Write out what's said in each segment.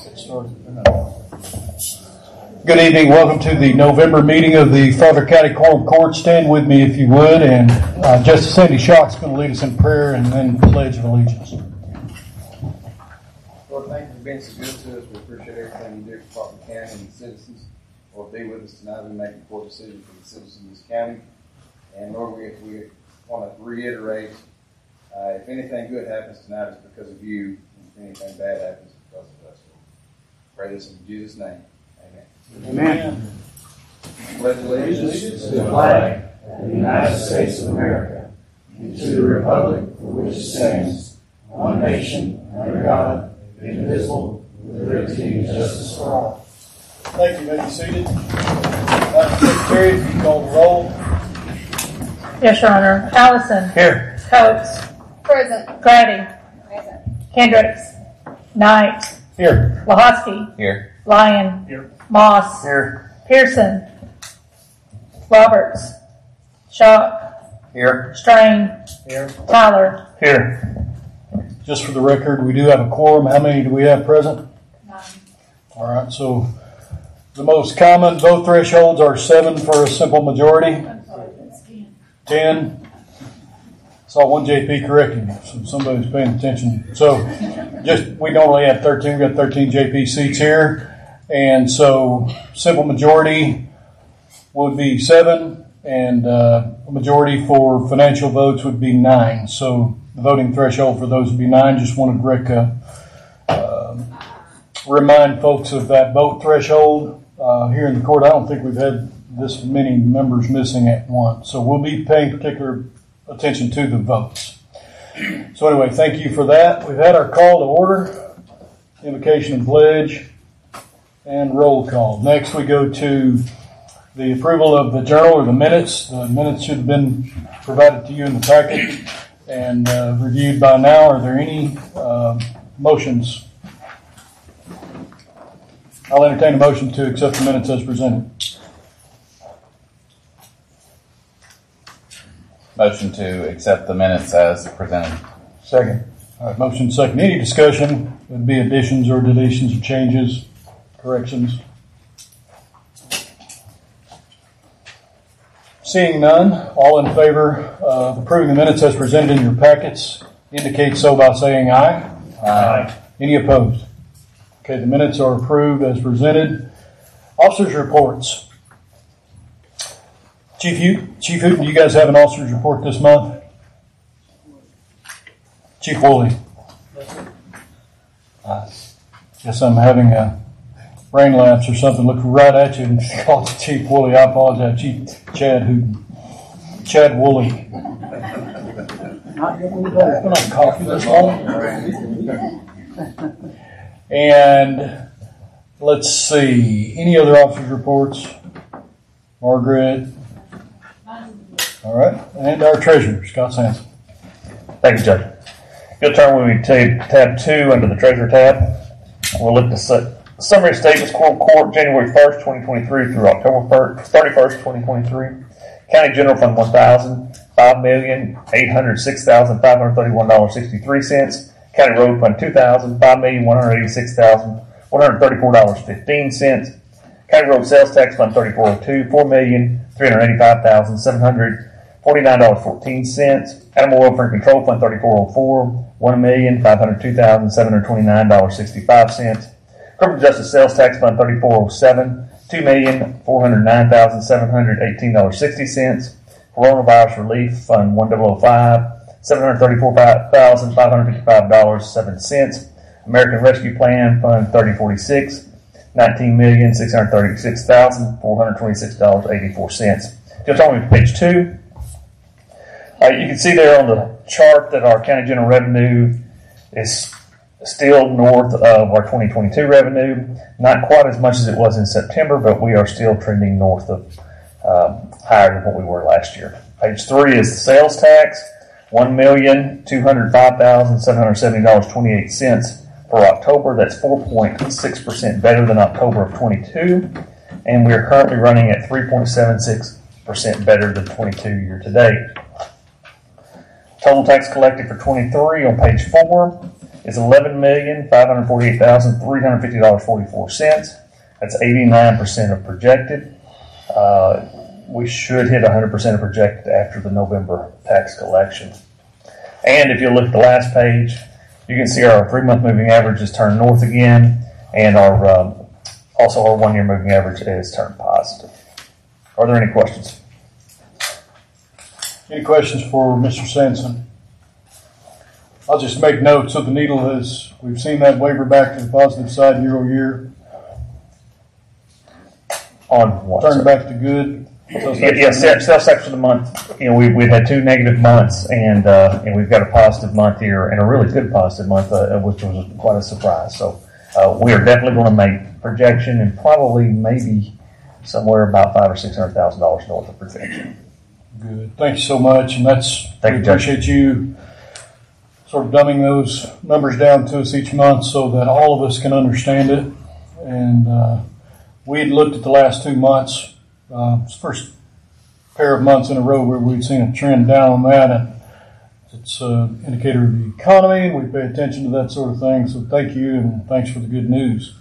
Good evening. Welcome to the November meeting of the Fauquier County Quorum Court. Stand with me if you would, and Justice Sandy Shock's going to lead us in prayer and then Pledge of Allegiance. Lord, thank you for being so good to us. We appreciate everything you do for Fauquier County and the citizens. Lord, be with us tonight and make a poor decision for the citizens of this county. And Lord, we want to reiterate, if anything good happens tonight, it's because of you. And if anything bad happens, it's because of us. Pray this in Jesus' name. Amen. Amen. Pledge allegiance to the flag of the United States of America and to the republic for which it stands, one nation, under God, indivisible, with liberty and justice for all. Thank you. You may be seated. Madam Secretary, if you call the roll. Yes, Your Honor. Allison. Here. Coates. Present. Grady. Present. Kendricks. Knight. Here. Lahosky. Here. Lyon. Here. Moss. Here. Pearson. Roberts. Shock. Here. Strain. Here. Tyler. Here. Just for the record, we do have a quorum. How many do we have present? 9. All right, so the most common vote thresholds are 7 for a simple majority. 10. Saw one JP correcting me, so somebody's paying attention. So we normally have 13. We've got 13 JP seats here. And so simple majority would be 7, and a majority for financial votes would be 9. So the voting threshold for those would be 9. Just wanted to remind folks of that vote threshold. Here in the court, I don't think we've had this many members missing at once. So we'll be paying particular attention to the votes. So anyway, thank you for that. We've had our call to order, invocation and pledge, and roll call. Next we go to the approval of the journal or the minutes. The minutes should have been provided to you in the packet and reviewed by now. Are there any motions? I'll entertain a motion to accept the minutes as presented. Motion to accept the minutes as presented. Second. All right, motion second. Any discussion? Would be additions or deletions or changes, corrections? Seeing none, all in favor of approving the minutes as presented in your packets, indicate so by saying aye. Aye. Any opposed? Okay, the minutes are approved as presented. Officers' reports. Chief Hooten, do you guys have an officer's report this month? Chief Woolley. Guess I'm having a brain lapse or something. Looked right at you and called you Chief Woolley. I apologize. Chief Chad Hooten. Chad Woolley. Can I coffee this morning? And let's see. Any other officers' reports? Margaret. All right. And our treasurer, Scott Sampson. Thank you, Judge. You'll turn with me to tab 2 under the Treasurer tab. We'll look at summary statements, court, January 1st, 2023 through October 31st, 2023. County General Fund 1,000, $5,806,531.63. County Road Fund 2,000, $5,186,134.15. County Road Sales Tax Fund 3402, $4,385,749.14. Animal Welfare and Control Fund 3404, $1,502,729.65. Criminal Justice Sales Tax Fund 3407, $2,409,718.60. Coronavirus Relief Fund 1005, $734,555.07. American Rescue Plan Fund 3046, $19,636,426.84. Just on to page 2. You can see there on the chart that our county general revenue is still north of our 2022 revenue. Not quite as much as it was in September, but we are still trending north of higher than what we were last year. Page 3 is the sales tax, $1,205,770.28 for October. That's 4.6% better than October of 22, and we are currently running at 3.76% better than 22 year to date. Total tax collected for 23 on page 4. is $11,548,350.44. That's 89% of projected. We should hit 100% of projected after the November tax collection. And if you look at the last page, you can see our 3-month moving average has turned north again, and our also our 1-year moving average has turned positive. Are there any questions? Any questions for Mr. Sampson? I'll just make note. So the needle has, we've seen that waver back to the positive side year over year. On what? Turned back to good. Yes, sales tax for the month. You know, we've had 2 negative months, and we've got a positive month here, and a really good positive month, which was quite a surprise. So we are definitely going to make projection, and probably maybe somewhere about $500,000 or $600,000 north of projection. Good. Thank you so much, and we appreciate you sort of dumbing those numbers down to us each month so that all of us can understand it. And we had looked at the last 2 months. It's the first pair of months in a row where we've seen a trend down on that, and it's an indicator of the economy, and we pay attention to that sort of thing. So thank you, and thanks for the good news.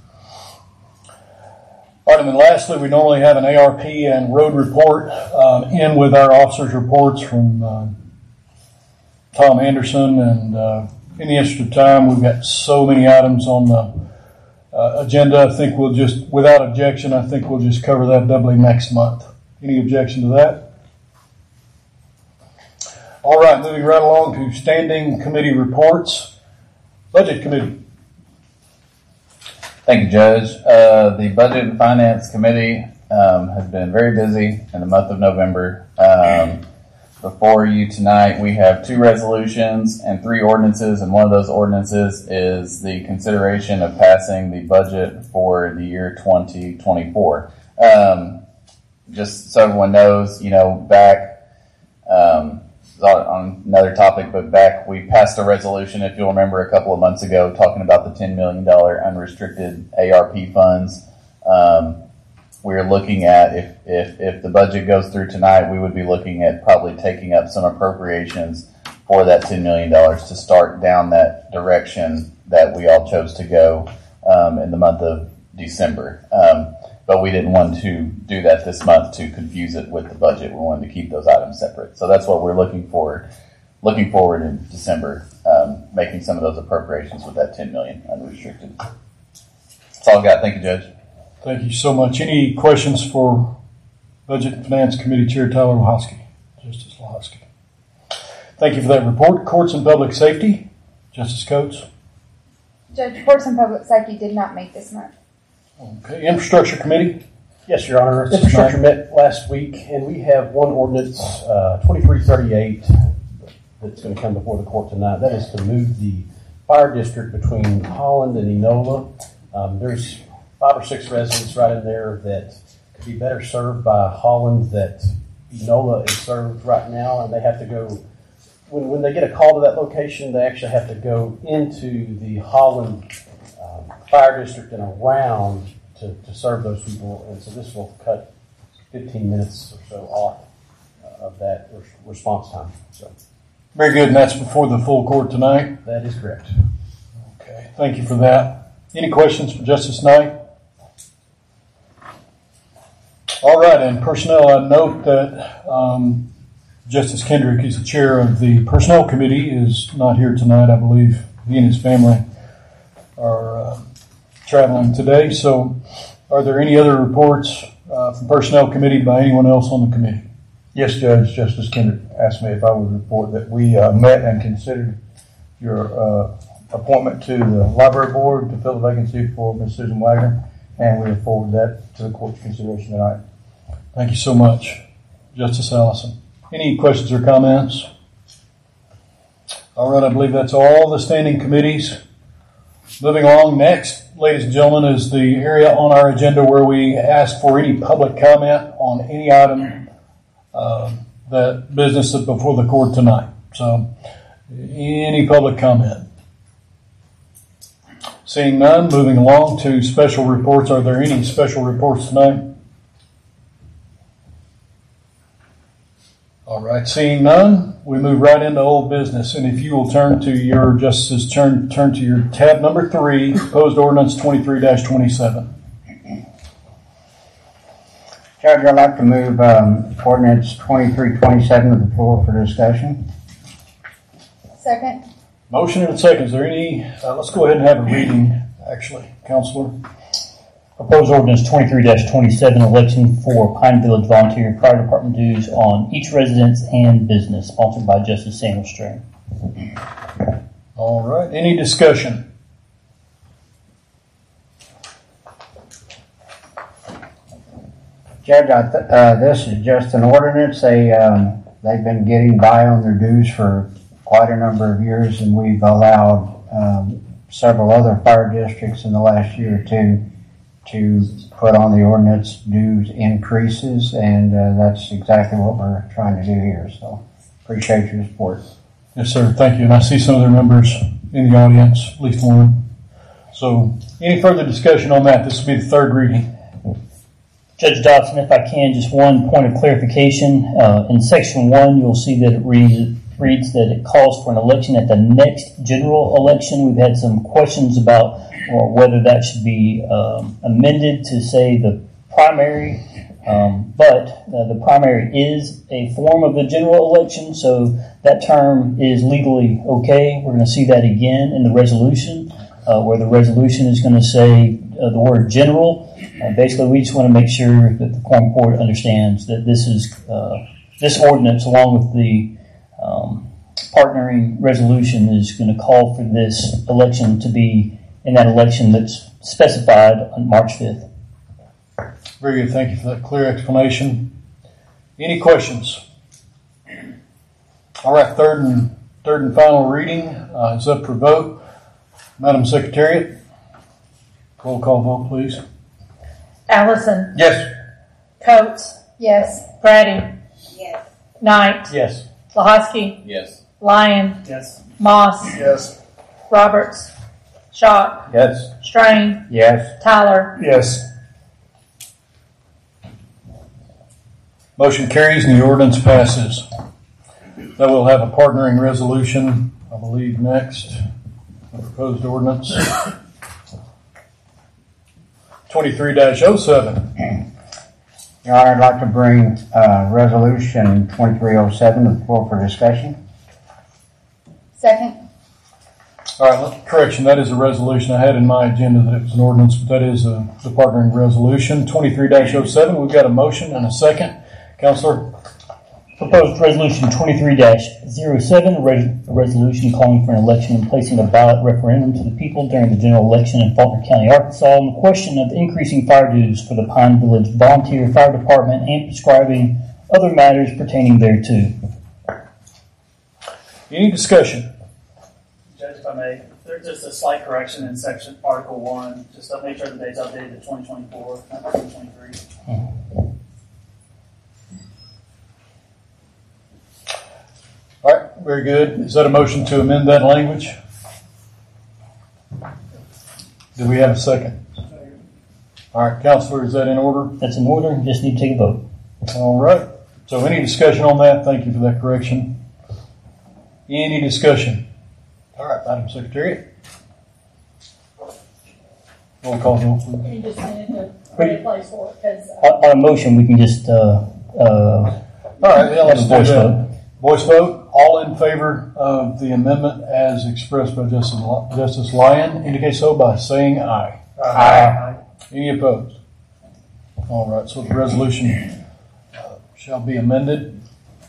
All right, and then lastly, we normally have an ARP and road report in with our officers' reports from Tom Anderson, and in the interest of time, we've got so many items on the agenda. I think we'll just, without objection, I think we'll just cover that doubly next month. Any objection to that? All right, moving right along to standing committee reports. Budget Committee. Thank you, Judge. The Budget and Finance Committee has been very busy in the month of November. Before you tonight, we have 2 resolutions and 3 ordinances, and one of those ordinances is the consideration of passing the budget for the year 2024. Just so everyone knows, you know, back on another topic, but back we passed a resolution, if you'll remember, a couple of months ago, talking about the $10 million unrestricted ARP funds. We're looking at, if the budget goes through tonight, we would be looking at probably taking up some appropriations for that $10 million to start down that direction that we all chose to go in the month of December. But we didn't want to do that this month to confuse it with the budget. We wanted to keep those items separate. So that's what we're looking forward in December, making some of those appropriations with that $10 million unrestricted. That's all I've got. Thank you, Judge. Thank you so much. Any questions for Budget and Finance Committee Chair Tyler Lahosky? Justice Lahosky. Thank you for that report. Courts and Public Safety, Justice Coates. Judge, Courts and Public Safety did not meet this month. Okay. Infrastructure Committee. Yes, Your Honor. Infrastructure met last week, and we have one ordinance, 2338, that's going to come before the court tonight. That is to move the fire district between Holland and Enola. There's 5 or 6 residents right in there that could be better served by Holland that Enola is served right now, and they have to go, when they get a call to that location, they actually have to go into the Holland fire district and around to serve those people, and so this will cut 15 minutes or so off of that response time. So, very good, and that's before the full court tonight? That is correct. Okay, thank you for that. Any questions for Justice Knight? All right, and personnel, I note that Justice Kendrick is the chair of the Personnel Committee, is not here tonight. I believe he and his family are traveling today. So are there any other reports from Personnel Committee by anyone else on the committee? Yes, Judge. Justice Kendrick asked me if I would report that we met and considered your appointment to the Library Board to fill the vacancy for Ms. Susan Wagner, and we have forwarded that to the court's consideration tonight. Thank you so much, Justice Allison. Any questions or comments? All right, I believe that's all the standing committees. Moving along, next, ladies and gentlemen, is the area on our agenda where we ask for any public comment on any item, that business that's before the court tonight. So, any public comment? Seeing none, moving along to special reports. Are there any special reports tonight? All right, seeing none, we move right into old business. And if you will turn to your turn to your tab number 3, proposed ordinance 23-27. Judge, I'd like to move ordinance 2327 to the floor for discussion. Second. Motion and a second. Is there any? Let's go ahead and have a reading. Actually, Counselor. Proposed ordinance 23-27, election for Pine Village Volunteer Fire Department dues on each residence and business, sponsored by Justice Samuel Strain. All right. Any discussion? Judge, this is just an ordinance. They've been getting by on their dues for quite a number of years, and we've allowed several other fire districts in the last year or two to put on the ordinance dues increases, and that's exactly what we're trying to do here. So appreciate your support. Yes, sir. Thank you. And I see some of their members in the audience, at least one. So any further discussion on that? This will be the third reading. Judge Dodson, if I can, just one point of clarification. In section 1, you'll see that it reads that it calls for an election at the next general election. We've had some questions about whether that should be amended to say the primary, but the primary is a form of the general election, so that term is legally okay. We're going to see that again in the resolution, where the resolution is going to say the word general. Basically, we just want to make sure that the Quorum Court understands that this is this ordinance, along with the partnering resolution, is going to call for this election to be in that election that's specified on March 5th. Very good. Thank you for that clear explanation. Any questions? All right. Third and final reading is up for vote. Madam Secretariat, roll call vote, please. Allison. Yes. Coates. Yes. Brady. Yes. Knight. Yes. Lahosky. Yes. Lyon. Yes. Moss. Yes. Roberts. Schock. Yes. Strain. Yes. Tyler. Yes. Motion carries and the ordinance passes. Now we'll have a partnering resolution, I believe, next. A proposed ordinance 23-07. Your Honor, I'd like to bring resolution 2307 to the floor for discussion. Second. All right, correction, that is a resolution. I had in my agenda that it was an ordinance, but that is the partnering resolution 23-07. We've got a motion and a second. Counselor? Proposed resolution 23-07, a resolution calling for an election and placing a ballot referendum to the people during the general election in Faulkner County, Arkansas, on the question of increasing fire dues for the Pine Village Volunteer Fire Department and prescribing other matters pertaining thereto. Any discussion? Judge, if I may, there's just a slight correction in section Article 1, just to make sure the date's updated to 2024, not 2023. All right, very good. Is that a motion to amend that language? Do we have a second? All right, Counselor, is that in order? That's in order. Just need to take a vote. All right. So any discussion on that? Thank you for that correction. Any discussion? All right, Madam Secretary. Roll call vote, please. You just needed to create a place for it because. On a motion, we can just all right, yeah, let's do voice that. vote. Voice vote. All in favor of the amendment as expressed by Justice Lyon indicate so by saying aye. Aye. Any opposed? All right, so the resolution shall be amended.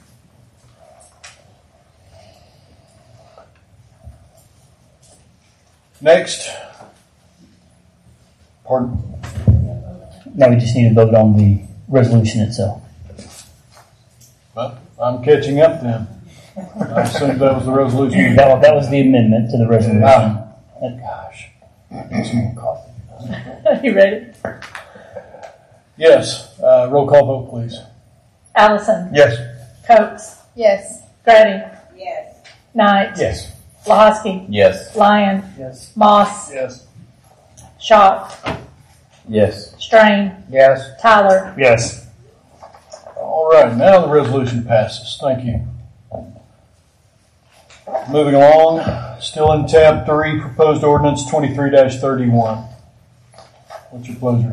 Next. Pardon? Now we just need to vote on the resolution itself. Well, I'm catching up then. I assumed that was the resolution. That was the amendment to the resolution. Gosh. Need some more coffee. You ready? Yes. Roll call vote, please. Allison. Yes. Coates. Yes. Grady. Yes. Knight. Yes. Lahosky. Yes. Lyon. Yes. Moss. Yes. Schock. Yes. Strain. Yes. Tyler. Yes. All right, now the resolution passes. Thank you. Moving along, still in tab 3, proposed ordinance 23-31. What's your pleasure?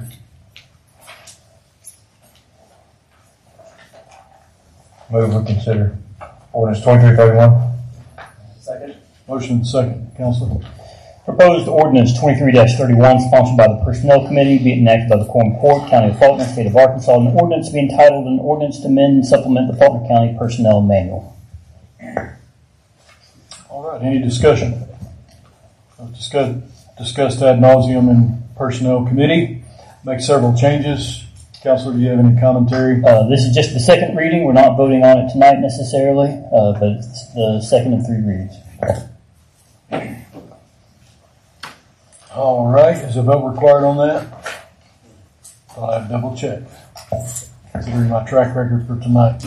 Move we consider ordinance 2331. Second. Motion second. Counselor? Proposed ordinance 23-31, sponsored by the Personnel Committee, be it enacted by the Quorum Court, County of Faulkner, State of Arkansas, an ordinance to be entitled an ordinance to amend and supplement the Faulkner County Personnel Manual. All right, any discussion? Discussed ad nauseum in Personnel Committee. Make several changes. Counselor, do you have any commentary? This is just the second reading. We're not voting on it tonight necessarily, but it's the second of 3 readings. All right, is a vote required on that? Thought I'd double check. Considering my track record for tonight.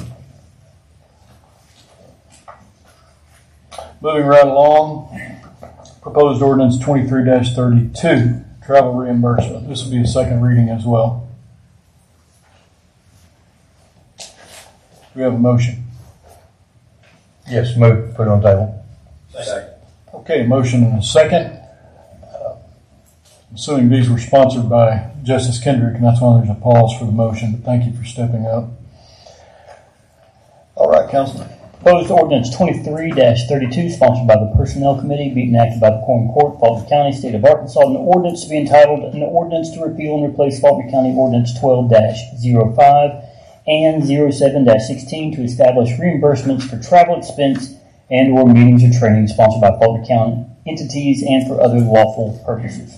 Moving right along, proposed ordinance 23-32, travel reimbursement. This will be a second reading as well. We have a motion. Yes, move, put it on the table. Second. Okay, motion and a second. Assuming these were sponsored by Justice Kendrick, and that's why there's a pause for the motion, but thank you for stepping up. All right, Councilman. Proposed ordinance 23-32, sponsored by the Personnel Committee, be enacted by the Quorum Court, Faulkner County, State of Arkansas, an ordinance to be entitled an ordinance to repeal and replace Faulkner County Ordinance 12-05 and 07-16 to establish reimbursements for travel expense and or meetings or training sponsored by Faulkner County entities and for other lawful purposes.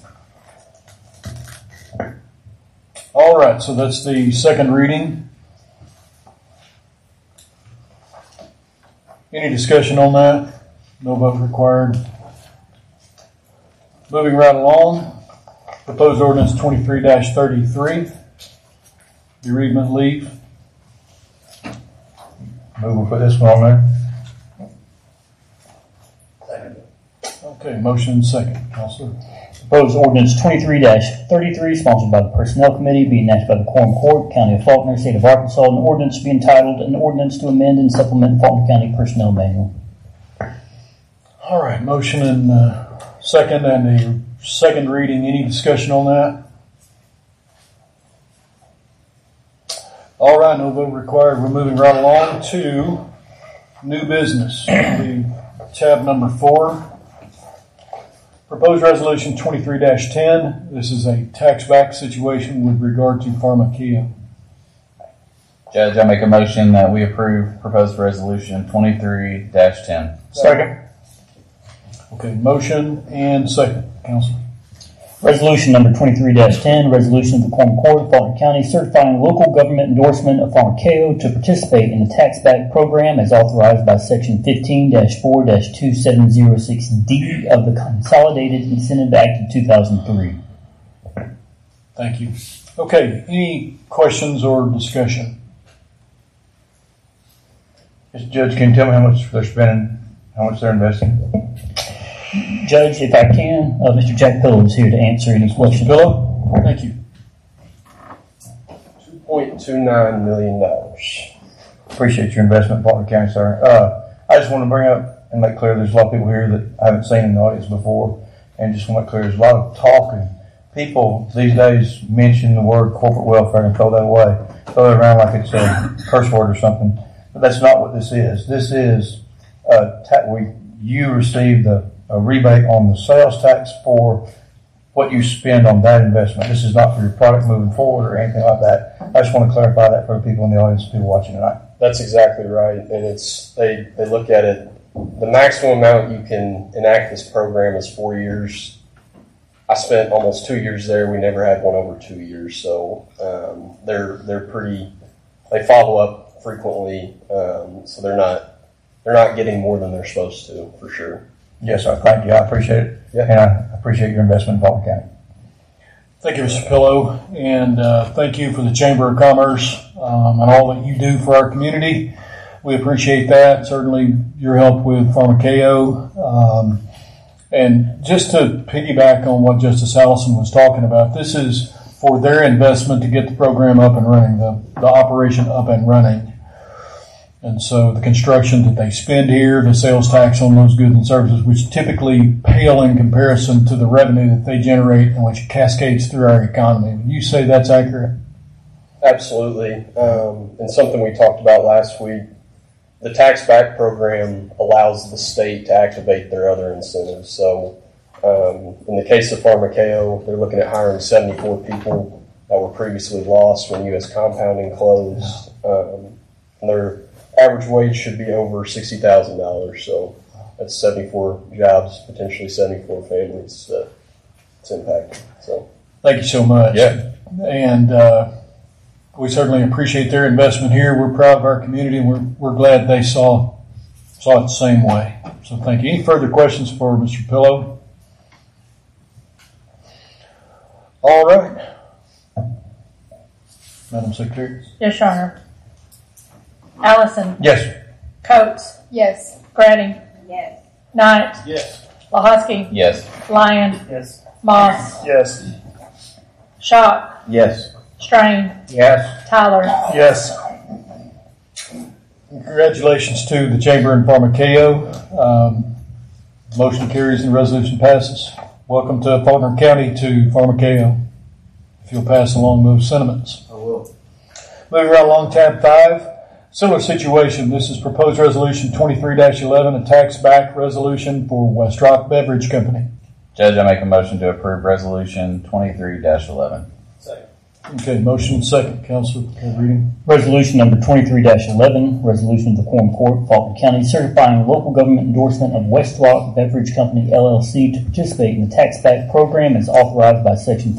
All right, so that's the second reading. Any discussion on that? No vote required. Moving right along, proposed ordinance 23-33, bereavement leave. Move we put this one on there. Okay, motion second. Counselor? Proposed ordinance 23-33, sponsored by the Personnel Committee, be enacted by the Quorum Court, County of Faulkner, State of Arkansas, an ordinance to be entitled an ordinance to amend and supplement the Faulkner County Personnel Manual. All right, motion and second and a second reading. Any discussion on that? All right, no vote required. We're moving right along to new business. Tab number 4. Proposed resolution 23-10. This is a tax back situation with regard to Pharmacia. Judge, I make a motion that we approve proposed resolution 23-10. Second. Okay, motion and second. Council. Resolution number 23-10, resolution of the Quorum Court of Faulkner County certifying local government endorsement of Pharmacia to participate in the tax back program as authorized by section 15-4-2706D of the Consolidated Incentive Act of 2003. Thank you. Okay, any questions or discussion? Mr. Judge, can you tell me how much they're spending, how much they're investing? Judge, if I can, Mr. Jack Pillow is here to answer any questions. Pillow? Thank you. $2.29 million. Appreciate your investment in Faulkner County, sir. I just want to bring up and make clear there's a lot of people here that I haven't seen in the audience before, and just want to make clear there's a lot of talking. People these days mention the word corporate welfare and throw that away, throw it around like it's a curse word or something. But that's not what this is. This is you receive a rebate on the sales tax for what you spend on that investment. This is not for your product moving forward or anything like that. I just want to clarify that for the people in the audience and people watching tonight. That's exactly right. And they look at it, the maximum amount you can enact this program is 4 years. I spent almost 2 years there. We never had one over 2 years. So they follow up frequently. So they're not getting more than they're supposed to, for sure. Yes, sir. Thank you. I appreciate it. Yeah. And I appreciate your investment in Faulkner County. Thank you, Mr. Pillow, and thank you for the Chamber of Commerce and all that you do for our community. We appreciate that. Certainly your help with Pharmacia. And just to piggyback on what Justice Allison was talking about, this is for their investment to get the program up and running, the operation up and running. And so the construction that they spend here, the sales tax on those goods and services, which typically pale in comparison to the revenue that they generate and which cascades through our economy. Would you say that's accurate? Absolutely. And something we talked about last week, the tax back program allows the state to activate their other incentives. So in the case of Pharmaceo, they're looking at hiring 74 people that were previously lost when U.S. compounding closed. And their average wage should be over $60,000. So that's 74 jobs, potentially 74 families that it's impacting. So thank you so much. Yeah. And we certainly appreciate their investment here. We're proud of our community, and we're glad they saw it the same way. So thank you. Any further questions for Mr. Pillow? All right. Madam Secretary? Yes, Your Honor. Allison. Yes. Coates. Yes. Grady. Yes. Knight. Yes. Lahosky. Yes. Lyon. Yes. Moss. Yes. Shock. Yes. Strain. Yes. Tyler. Yes. Congratulations to the Chamber and Pharmaceo. Motion carries and the resolution passes. Welcome to Faulkner County to Pharmaceo. If you'll pass along those sentiments. I will. Moving right along, tab 5. Similar situation. This is proposed resolution 23-11, a tax back resolution for West Rock Beverage Company. Judge, I make a motion to approve resolution 23-11. Second. Okay, motion and second. Council, reading. Resolution number 23-11, resolution of the Quorum Court, Faulkner County, certifying local government endorsement of West Rock Beverage Company, LLC, to participate in the tax back program as authorized by Section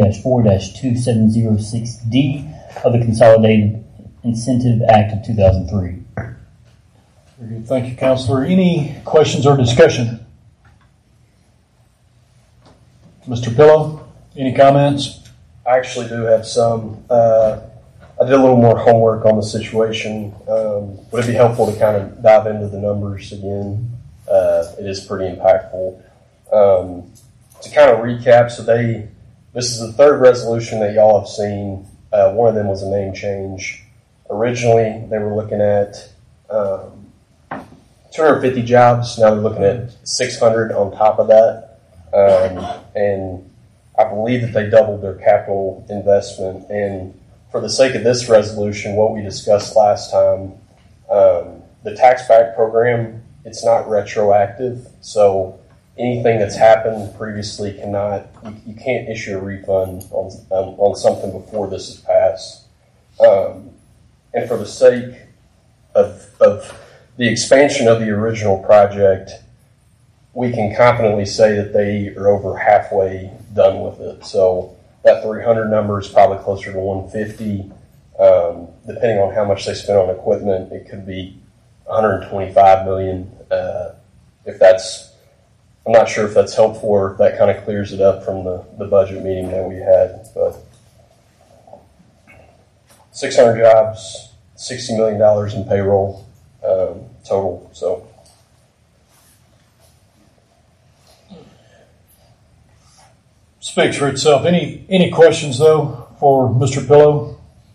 15-4-2706D of the Consolidated Incentive Act of 2003. Very good. Thank you, Counselor. Any questions or discussion? Mr. Pillow, any comments? I actually do have some. I did a little more homework on the situation. Would it be helpful to kind of dive into the numbers again? It is pretty impactful. To kind of recap, so this is the third resolution that y'all have seen. One of them was a name change. Originally, they were looking at 250 jobs. Now they're looking at 600 on top of that. And I believe that they doubled their capital investment. And for the sake of this resolution, what we discussed last time, the tax back program, it's not retroactive. So anything that's happened previously you can't issue a refund on something before this is passed. And for the sake of the expansion of the original project, we can confidently say that they are over halfway done with it. So that 300 number is probably closer to 150. Depending on how much they spend on equipment, it could be 125 million. I'm not sure if that's helpful or if that kind of clears it up from the budget meeting that we had, but 600 jobs, $60 million in payroll total. So Speaks for itself. Any questions though for Mr. Pillow?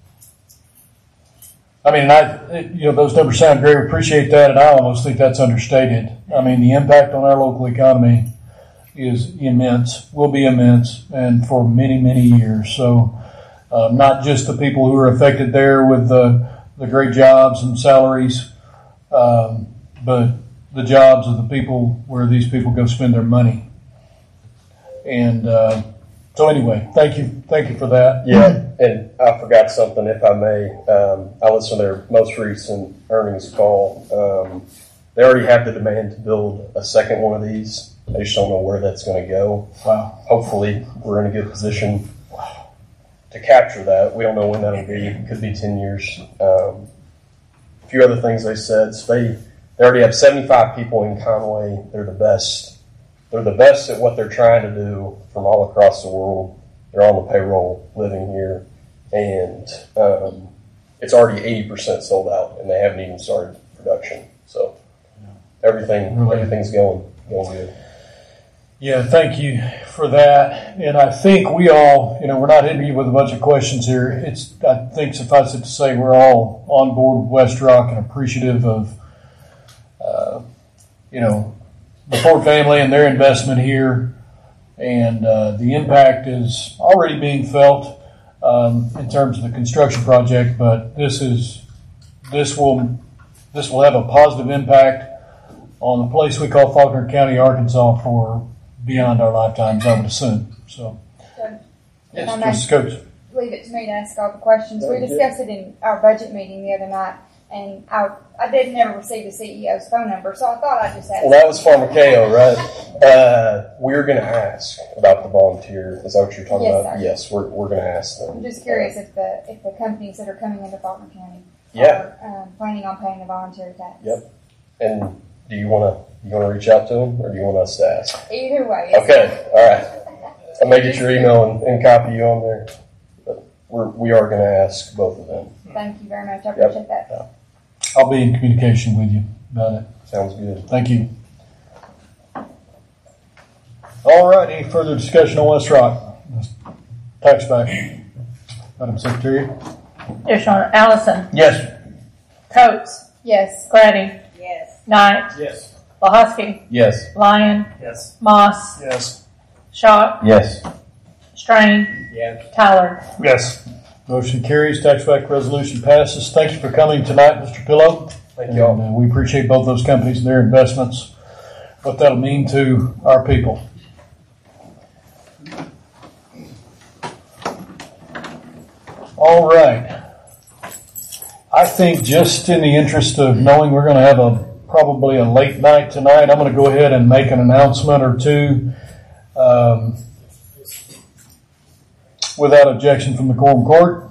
I mean, those numbers sound great. We appreciate that, and I almost think that's understated. I mean, the impact on our local economy is immense, will be immense, and for many, many years. So, not just the people who are affected there with the great jobs and salaries, but the jobs of the people where these people go spend their money. And so anyway, thank you for that. Yeah, and I forgot something, if I may. I listened to their most recent earnings call. They already have the demand to build a second one of these. They just don't know where that's going to go. Wow. Hopefully, we're in a good position to capture that. We don't know when that'll be. It could be 10 years. A few other things they said. So they already have 75 people in Conway. They're the best. They're the best at what they're trying to do from all across the world. They're on the payroll living here. And it's already 80% sold out, and they haven't even started production. So everything's going good. Yeah, thank you for that. And I think we all, we're not hitting you with a bunch of questions here. I think suffice it to say we're all on board with West Rock and appreciative of, the Ford family and their investment here. And the impact is already being felt in terms of the construction project, but this will have a positive impact on the place we call Faulkner County, Arkansas, for beyond our lifetimes, I would assume. So, yes, Justice Coates. Leave it to me to ask all the questions. We discussed it in our budget meeting the other night, and I did never receive the CEO's phone number, so I thought I'd just ask. Well, that was Pharmaceo, right? We're going to ask about the volunteer. Is that what you're talking about? Sir. Yes, we're going to ask them. I'm just curious if the companies that are coming into Faulkner County are planning on paying the voluntary tax. Yep. And do you want to reach out to them, or do you want us to ask? Either way. Okay. All right. I may get your email and copy you on there. But we are going to ask both of them. Thank you very much. I appreciate that. Yeah. I'll be in communication with you about it. Sounds good. Thank you. All right. Any further discussion on West Rock? Tax back. Madam Secretary. Yes, Your Honor. Allison. Yes. Coates. Yes. Grady. Yes. Knight. Yes. Lahosky. Yes. Lyon. Yes. Moss. Yes. Shaw. Yes. Strain. Yes. Tyler. Yes. Motion carries. Tax back resolution passes. Thank you for coming tonight, Mr. Pillow. Thank you all. And we appreciate both those companies and their investments, what that'll mean to our people. All right. I think just in the interest of knowing we're going to have probably a late night tonight, I'm going to go ahead and make an announcement or two without objection from the quorum court.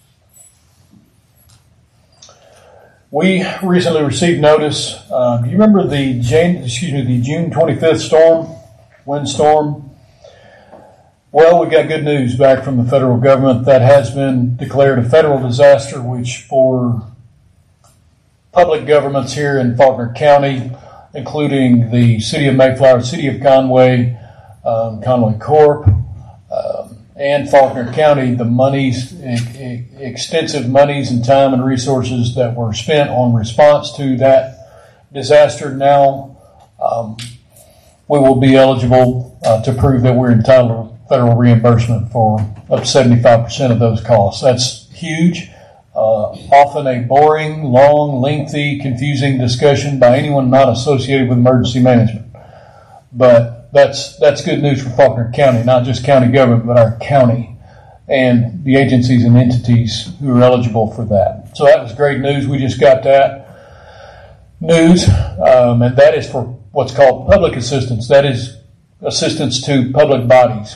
We recently received notice. Do you remember the June 25th storm, windstorm? Well, we got good news back from the federal government. That has been declared a federal disaster, which for public governments here in Faulkner County, including the City of Mayflower, City of Conway, Conway Corp., and Faulkner County, the monies, extensive monies and time and resources that were spent on response to that disaster. Now, we will be eligible to prove that we're entitled to federal reimbursement for up to 75% of those costs. That's huge. Often a boring, long, lengthy, confusing discussion by anyone not associated with emergency management. But that's good news for Faulkner County, not just county government, but our county and the agencies and entities who are eligible for that. So that was great news. We just got that news, and that is for what's called public assistance. That is assistance to public bodies.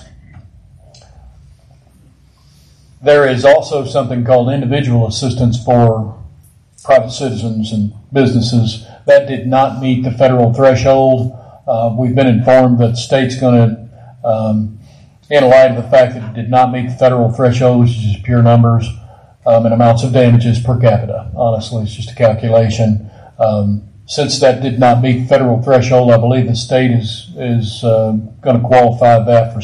There is also something called individual assistance for private citizens and businesses. That did not meet the federal threshold. We've been informed that the state's going to, in light of the fact that it did not meet the federal threshold, which is just pure numbers, and amounts of damages per capita. Honestly, it's just a calculation. Since that did not meet the federal threshold, I believe the state is going to qualify that for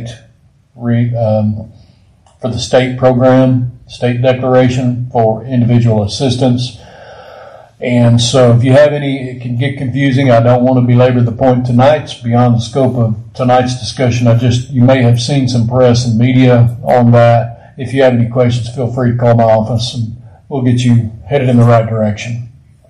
for the state program, state declaration for individual assistance. And so if you have any, it can get confusing. I don't want to belabor the point tonight. It's beyond the scope of tonight's discussion. You may have seen some press and media on that. If you have any questions, feel free to call my office and we'll get you headed in the right direction.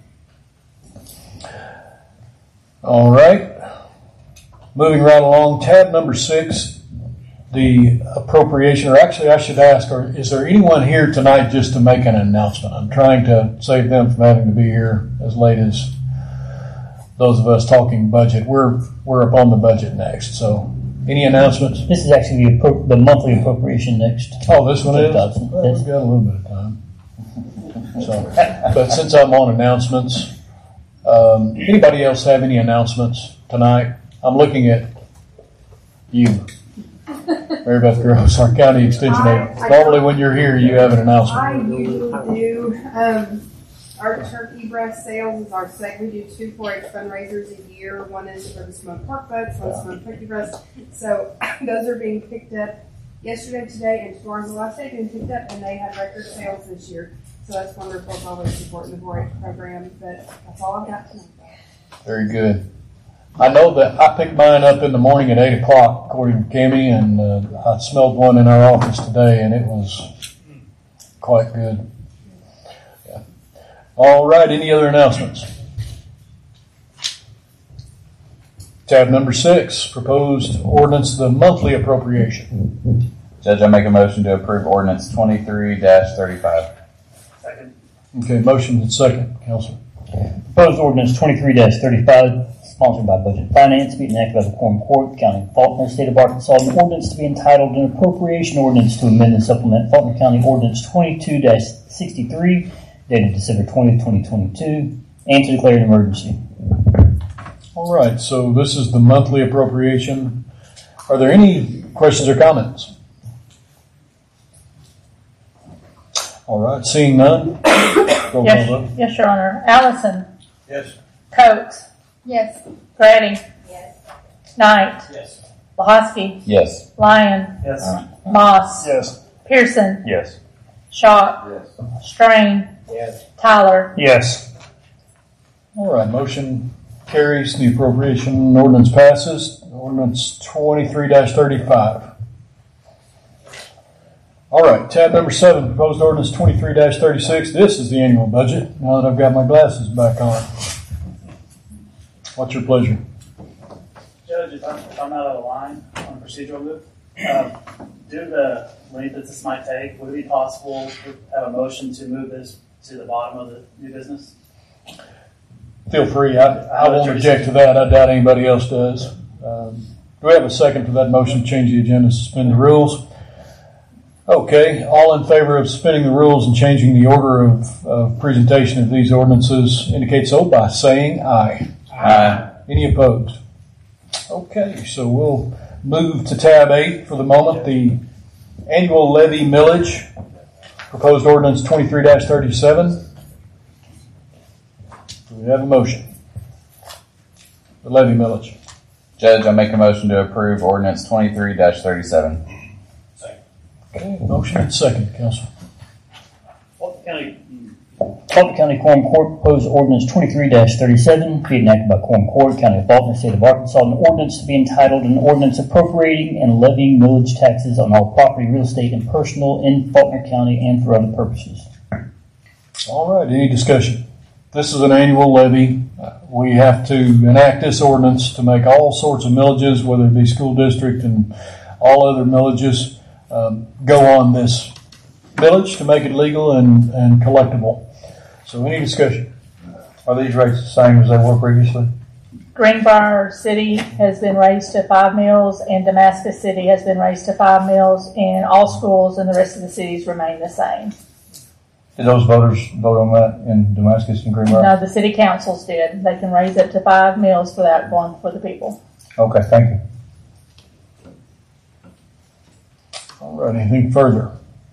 All right. Moving right along, tab number 6, the appropriation, or actually I should ask, is there anyone here tonight just to make an announcement? I'm trying to save them from having to be here as late as those of us talking budget. We're up on the budget next, so any announcements? This is actually the monthly appropriation next. Oh, this one is? Yes. Well, we've got a little bit of time. So, but since I'm on announcements, anybody else have any announcements tonight? I'm looking at you. Mary Beth Gross, our county extension agent. Normally when you're here, you have an announcement. I usually do. Our turkey breast sales is our we do 2 4-H fundraisers a year. One is for the smoked pork butts, one is smoked turkey breast. So those are being picked up yesterday, today, and tomorrow's the last day being picked up, and they had record sales this year. So that's wonderful. It's always supporting the 4-H program. But that's all I've got tonight. Very good. I know that I picked mine up in the morning at 8 o'clock, according to Kimmy, and I smelled one in our office today, and it was quite good. Yeah. All right, any other announcements? Tab number 6, proposed ordinance, the monthly appropriation. Judge, I make a motion to approve ordinance 23-35. Second. Okay, motion and second, Counselor. Proposed ordinance 23-35, sponsored by Budget and Finance, be enacted by the Quorum Court, County of Faulkner, State of Arkansas, an ordinance to be entitled an appropriation ordinance to amend and supplement Faulkner County Ordinance 22-63, dated December 20, 2022, and to declare an emergency. All right, so this is the monthly appropriation. Are there any questions or comments? All right, seeing none. Roll call vote. Yes, Your Honor. Allison. Yes. Coates. Yes. Grady. Yes. Knight. Yes. Lahosky. Yes. Lyon. Yes. Moss. Yes. Pearson. Yes. Shaw. Yes. Strain. Yes. Tyler. Yes. All right, motion carries. The appropriation ordinance passes. Ordinance 23-35. All right, tab number 7, proposed ordinance 23-36. This is the annual budget. Now that I've got my glasses back on. What's your pleasure? Judge, if I'm out of line on procedural move, due to the length that this might take, would it be possible to have a motion to move this to the bottom of the new business? Feel free. I won't object to that. I doubt anybody else does. Do we have a second for that motion to change the agenda, suspend the rules? Okay, all in favor of suspending the rules and changing the order of presentation of these ordinances indicate so by saying aye. Aye. Any opposed? Okay, so we'll move to tab 8 for the moment, the annual levy millage, proposed ordinance 23-37. Do we have a motion? The levy millage. Judge, I make a motion to approve ordinance 23-37. Okay, motion and second, Council. Faulkner County Quorum Court proposed ordinance 23-37, be enacted by Quorum Court, County of Faulkner, State of Arkansas, an ordinance to be entitled an ordinance appropriating and levying millage taxes on all property, real estate, and personal in Faulkner County and for other purposes. All right, any discussion? This is an annual levy. We have to enact this ordinance to make all sorts of millages, whether it be school district and all other millages, go on this millage to make it legal and collectible. So any discussion? Are these rates the same as they were previously? Greenbrier City has been raised to 5 mills, and Damascus City has been raised to 5 mills, and all schools and the rest of the cities remain the same. Did those voters vote on that in Damascus and Greenbrier? No, the city councils did. They can raise it to 5 mills without going for the people. Okay, thank you. All right, anything further?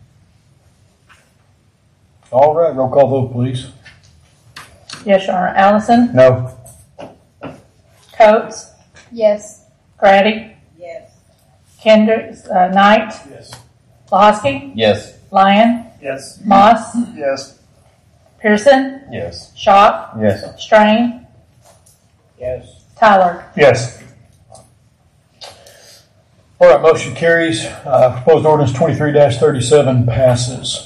All right, roll call vote, please. Yes, Your Honor. Allison? No. Coates? Yes. Grady? Yes. Kendrick? Knight? Yes. Lahosky? Yes. Lyon? Yes. Moss? Yes. Pearson? Yes. Shaw? Yes. Strain? Yes. Tyler? Yes. All right, motion carries. Proposed ordinance 23-37 passes.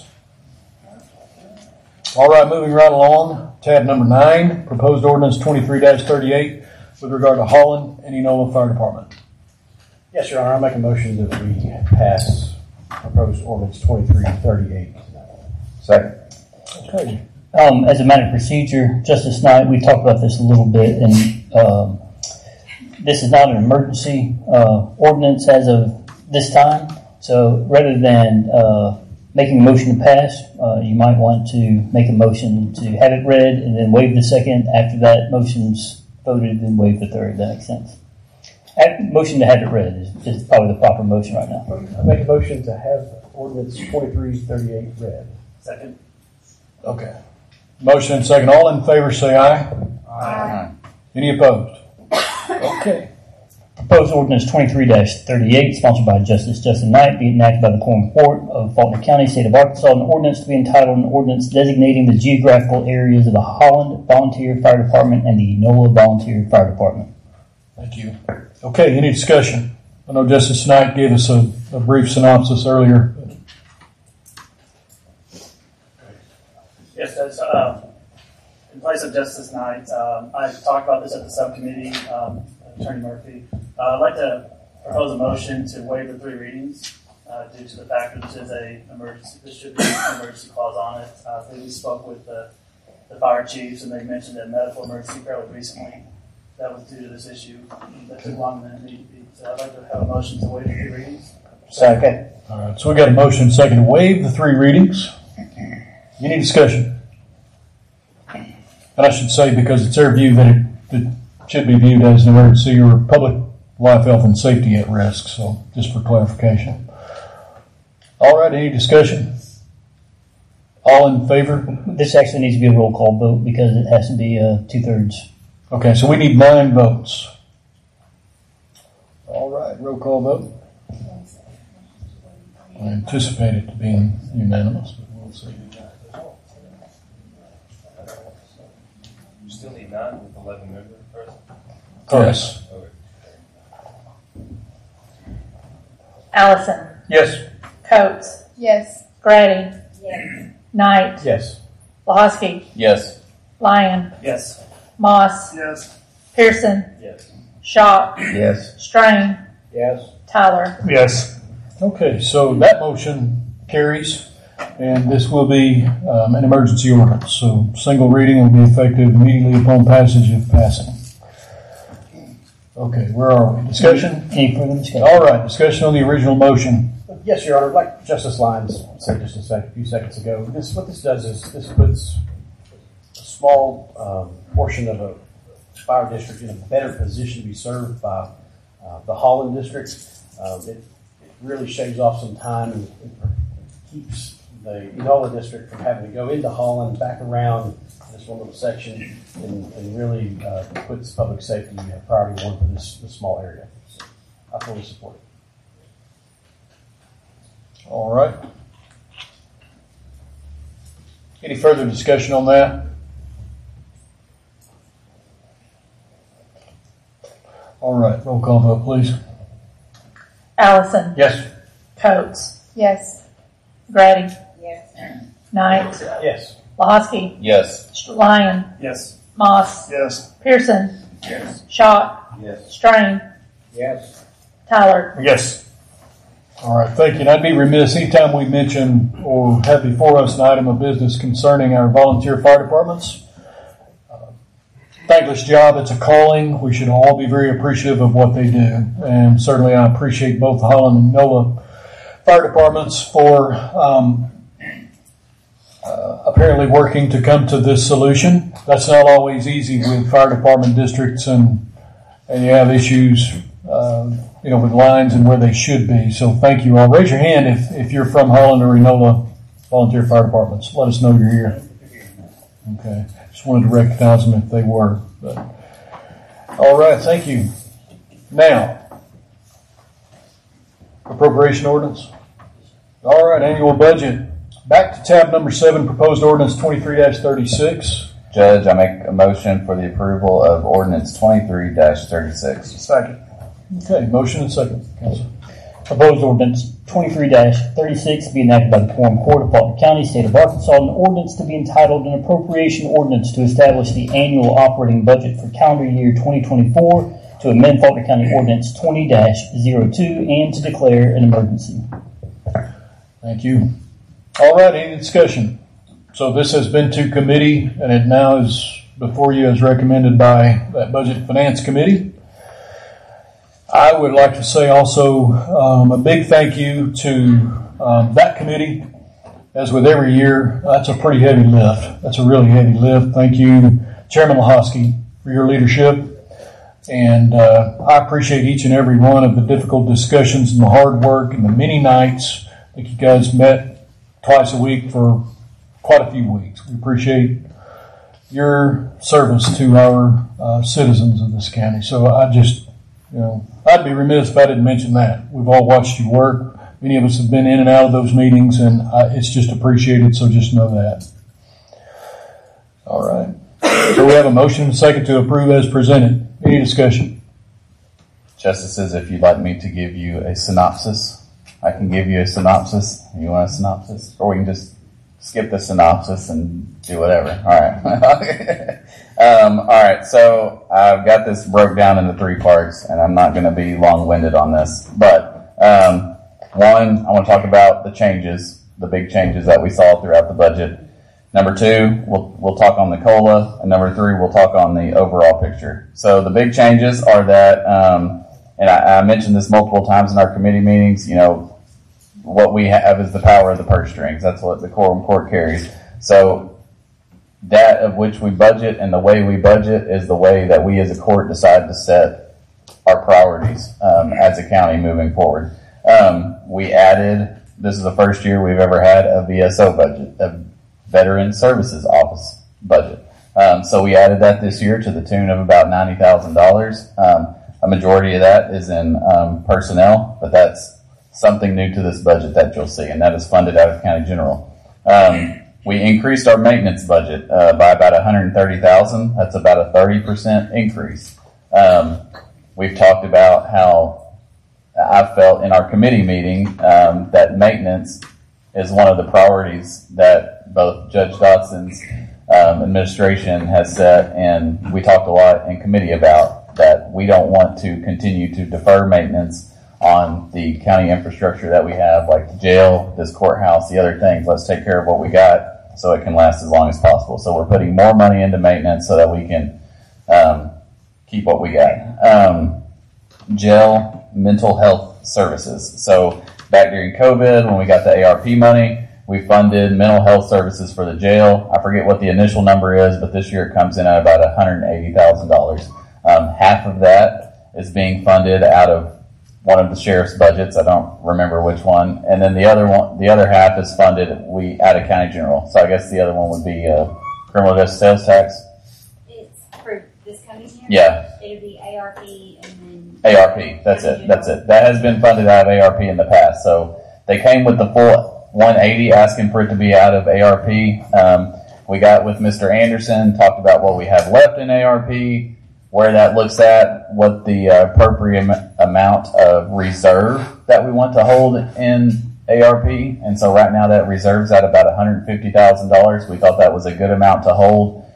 All right, moving right along. Tab number 9, proposed ordinance 23-38 with regard to Holland and Enola Fire Department. Yes, Your Honor. I make a motion that we pass proposed ordinance 2338. Second. Okay. As a matter of procedure, Justice Knight, we talked about this a little bit, and this is not an emergency ordinance as of this time. So rather than making a motion to pass, you might want to make a motion to have it read and then waive the second. After that motion's voted, then waive the third. That makes sense. Motion to have it read is probably the proper motion right now. I make a motion to have ordinance 2338 read. Second. Okay. Motion and second. All in favor say aye. Aye. Any opposed? Okay. Proposed ordinance 23-38, sponsored by Justice Justin Knight, be enacted by the Quorum Court of Faulkner County, State of Arkansas, an ordinance to be entitled, an ordinance designating the geographical areas of the Holland Volunteer Fire Department and the NOLA Volunteer Fire Department. Thank you. Okay, any discussion? I know Justice Knight gave us a brief synopsis earlier. Yes, Judge. In place of Justice Knight, I talked about this at the subcommittee, Attorney Murphy. I'd like to propose a motion to waive the 3 readings due to the fact that this is an emergency. There should be an emergency clause on it. I think we spoke with the fire chiefs, and they mentioned a medical emergency fairly recently. That was due to this issue that took longer than it needed to be. So I'd like to have a motion to waive the 3 readings. Second. All right, so we got a motion and second to waive the 3 readings. Any discussion? And I should say, because it's their view that it should be viewed as an emergency or public life, health, and safety at risk. So just for clarification. All right, any discussion? All in favor? This actually needs to be a roll call vote because it has to be 2/3. Okay, so we need 9 votes. All right, roll call vote. I anticipate it to be unanimous, but we'll see. You still need 9 with 11 members present? Yes. Okay. Allison. Yes. Coates. Yes. Grady. Yes. Knight. Yes. Lahosky. Yes. Lyon. Yes. Moss. Yes. Pearson. Yes. Schott. Yes. Strain. Yes. Tyler. Yes. Okay, so that motion carries, and this will be an emergency ordinance. So single reading will be effective immediately upon passage of passing. Okay, where are we? Discussion? Any further discussion? All right, discussion on the original motion. Yes, Your Honor. Like Justice Lyons said just a few seconds ago, what this does is this puts a small portion of a fire district in a better position to be served by the Holland district. It really shaves off some time and keeps the NOLA district from having to go into Holland, back around this one little section, and really puts public safety priority 1 for this small area. So I fully support it. All right. Any further discussion on that? All right, roll call vote, please. Allison. Yes. Coates. Yes. Grady. Yes. Knight. Yes. Lahosky. Yes. Lyon. Yes. Moss. Yes. Pearson. Yes. Schott. Yes. Strain. Yes. Tyler. Yes. All right, thank you. And I'd be remiss anytime we mention or have before us an item of business concerning our volunteer fire departments. Thankless job. It's a calling. We should all be very appreciative of what they do. And certainly I appreciate both the Holland and NOLA fire departments for apparently working to come to this solution. That's not always easy with fire department districts, and you have issues with lines and where they should be. So thank you all. Raise your hand if you're from Holland or NOLA volunteer fire departments. Let us know you're here. Okay. Just wanted to recognize them if they were. But all right, thank you. Now, appropriation ordinance. All right, annual budget. Back to tab number 7, proposed ordinance 23-36. Judge, I make a motion for the approval of ordinance 23-36. Second. Okay, motion and second. Council. Proposed ordinance 23-36 be enacted by the Quorum Court of Faulkner County, State of Arkansas, an ordinance to be entitled an appropriation ordinance to establish the annual operating budget for calendar year 2024, to amend Faulkner County Ordinance 20-02, and to declare an emergency. Thank you. All right, any discussion? So this has been to committee, and it now is before you as recommended by that Budget and Finance Committee. I would like to say also a big thank you to that committee. As with every year, that's a pretty heavy lift. That's a really heavy lift. Thank you, Chairman Lahosky, for your leadership. And I appreciate each and every one of the difficult discussions and the hard work and the many nights. I think you guys met twice a week for quite a few weeks. We appreciate your service to our citizens of this county. So I just, I'd be remiss if I didn't mention that. We've all watched you work. Many of us have been in and out of those meetings, and it's just appreciated, so just know that. All right. So we have a motion and a second to approve as presented. Any discussion? Justices, if you'd like me to give you a synopsis, I can give you a synopsis. You want a synopsis? Or we can just skip the synopsis and do whatever. All right. All right. So I've got this broke down into 3 parts, and I'm not going to be long-winded on this. But one, I want to talk about the changes, the big changes that we saw throughout the budget. Number 2, we'll talk on the COLA, and number 3, we'll talk on the overall picture. So the big changes are that, and I mentioned this multiple times in our committee meetings, what we have is the power of the purse strings. That's what the quorum court carries. So that of which we budget and the way we budget is the way that we as a court decide to set our priorities as a county moving forward. We added, this is the first year we've ever had a VSO budget, a Veteran Services Office budget. So we added that this year to the tune of about $90,000. A majority of that is in personnel, but that's something new to this budget that you'll see, and that is funded out of County General. We increased our maintenance budget by about $130,000. That's about a 30% increase. We've talked about how I felt in our committee meeting that maintenance is one of the priorities that both Judge Dotson's administration has set, and we talked a lot in committee about that we don't want to continue to defer maintenance on the county infrastructure that we have, like the jail, this courthouse, the other things. Let's take care of what we got so it can last as long as possible. So we're putting more money into maintenance so that we can keep what we got. Jail, mental health services. So back during COVID, when we got the ARP money, we funded mental health services for the jail. I forget what the initial number is, but this year it comes in at about $180,000. Half of that is being funded out of one of the sheriff's budgets. I don't remember which one. And then the other half is funded out of County General. So I guess the other one would be criminal justice sales tax. It's for this coming year? Yeah. It would be ARP and then... ARP, that's it. That has been funded out of ARP in the past. So they came with the full 180 asking for it to be out of ARP. We got with Mr. Anderson, talked about what we have left in ARP, where that looks at, what the appropriate amount of reserve that we want to hold in ARP. And so right now that reserve's at about $150,000. We thought that was a good amount to hold.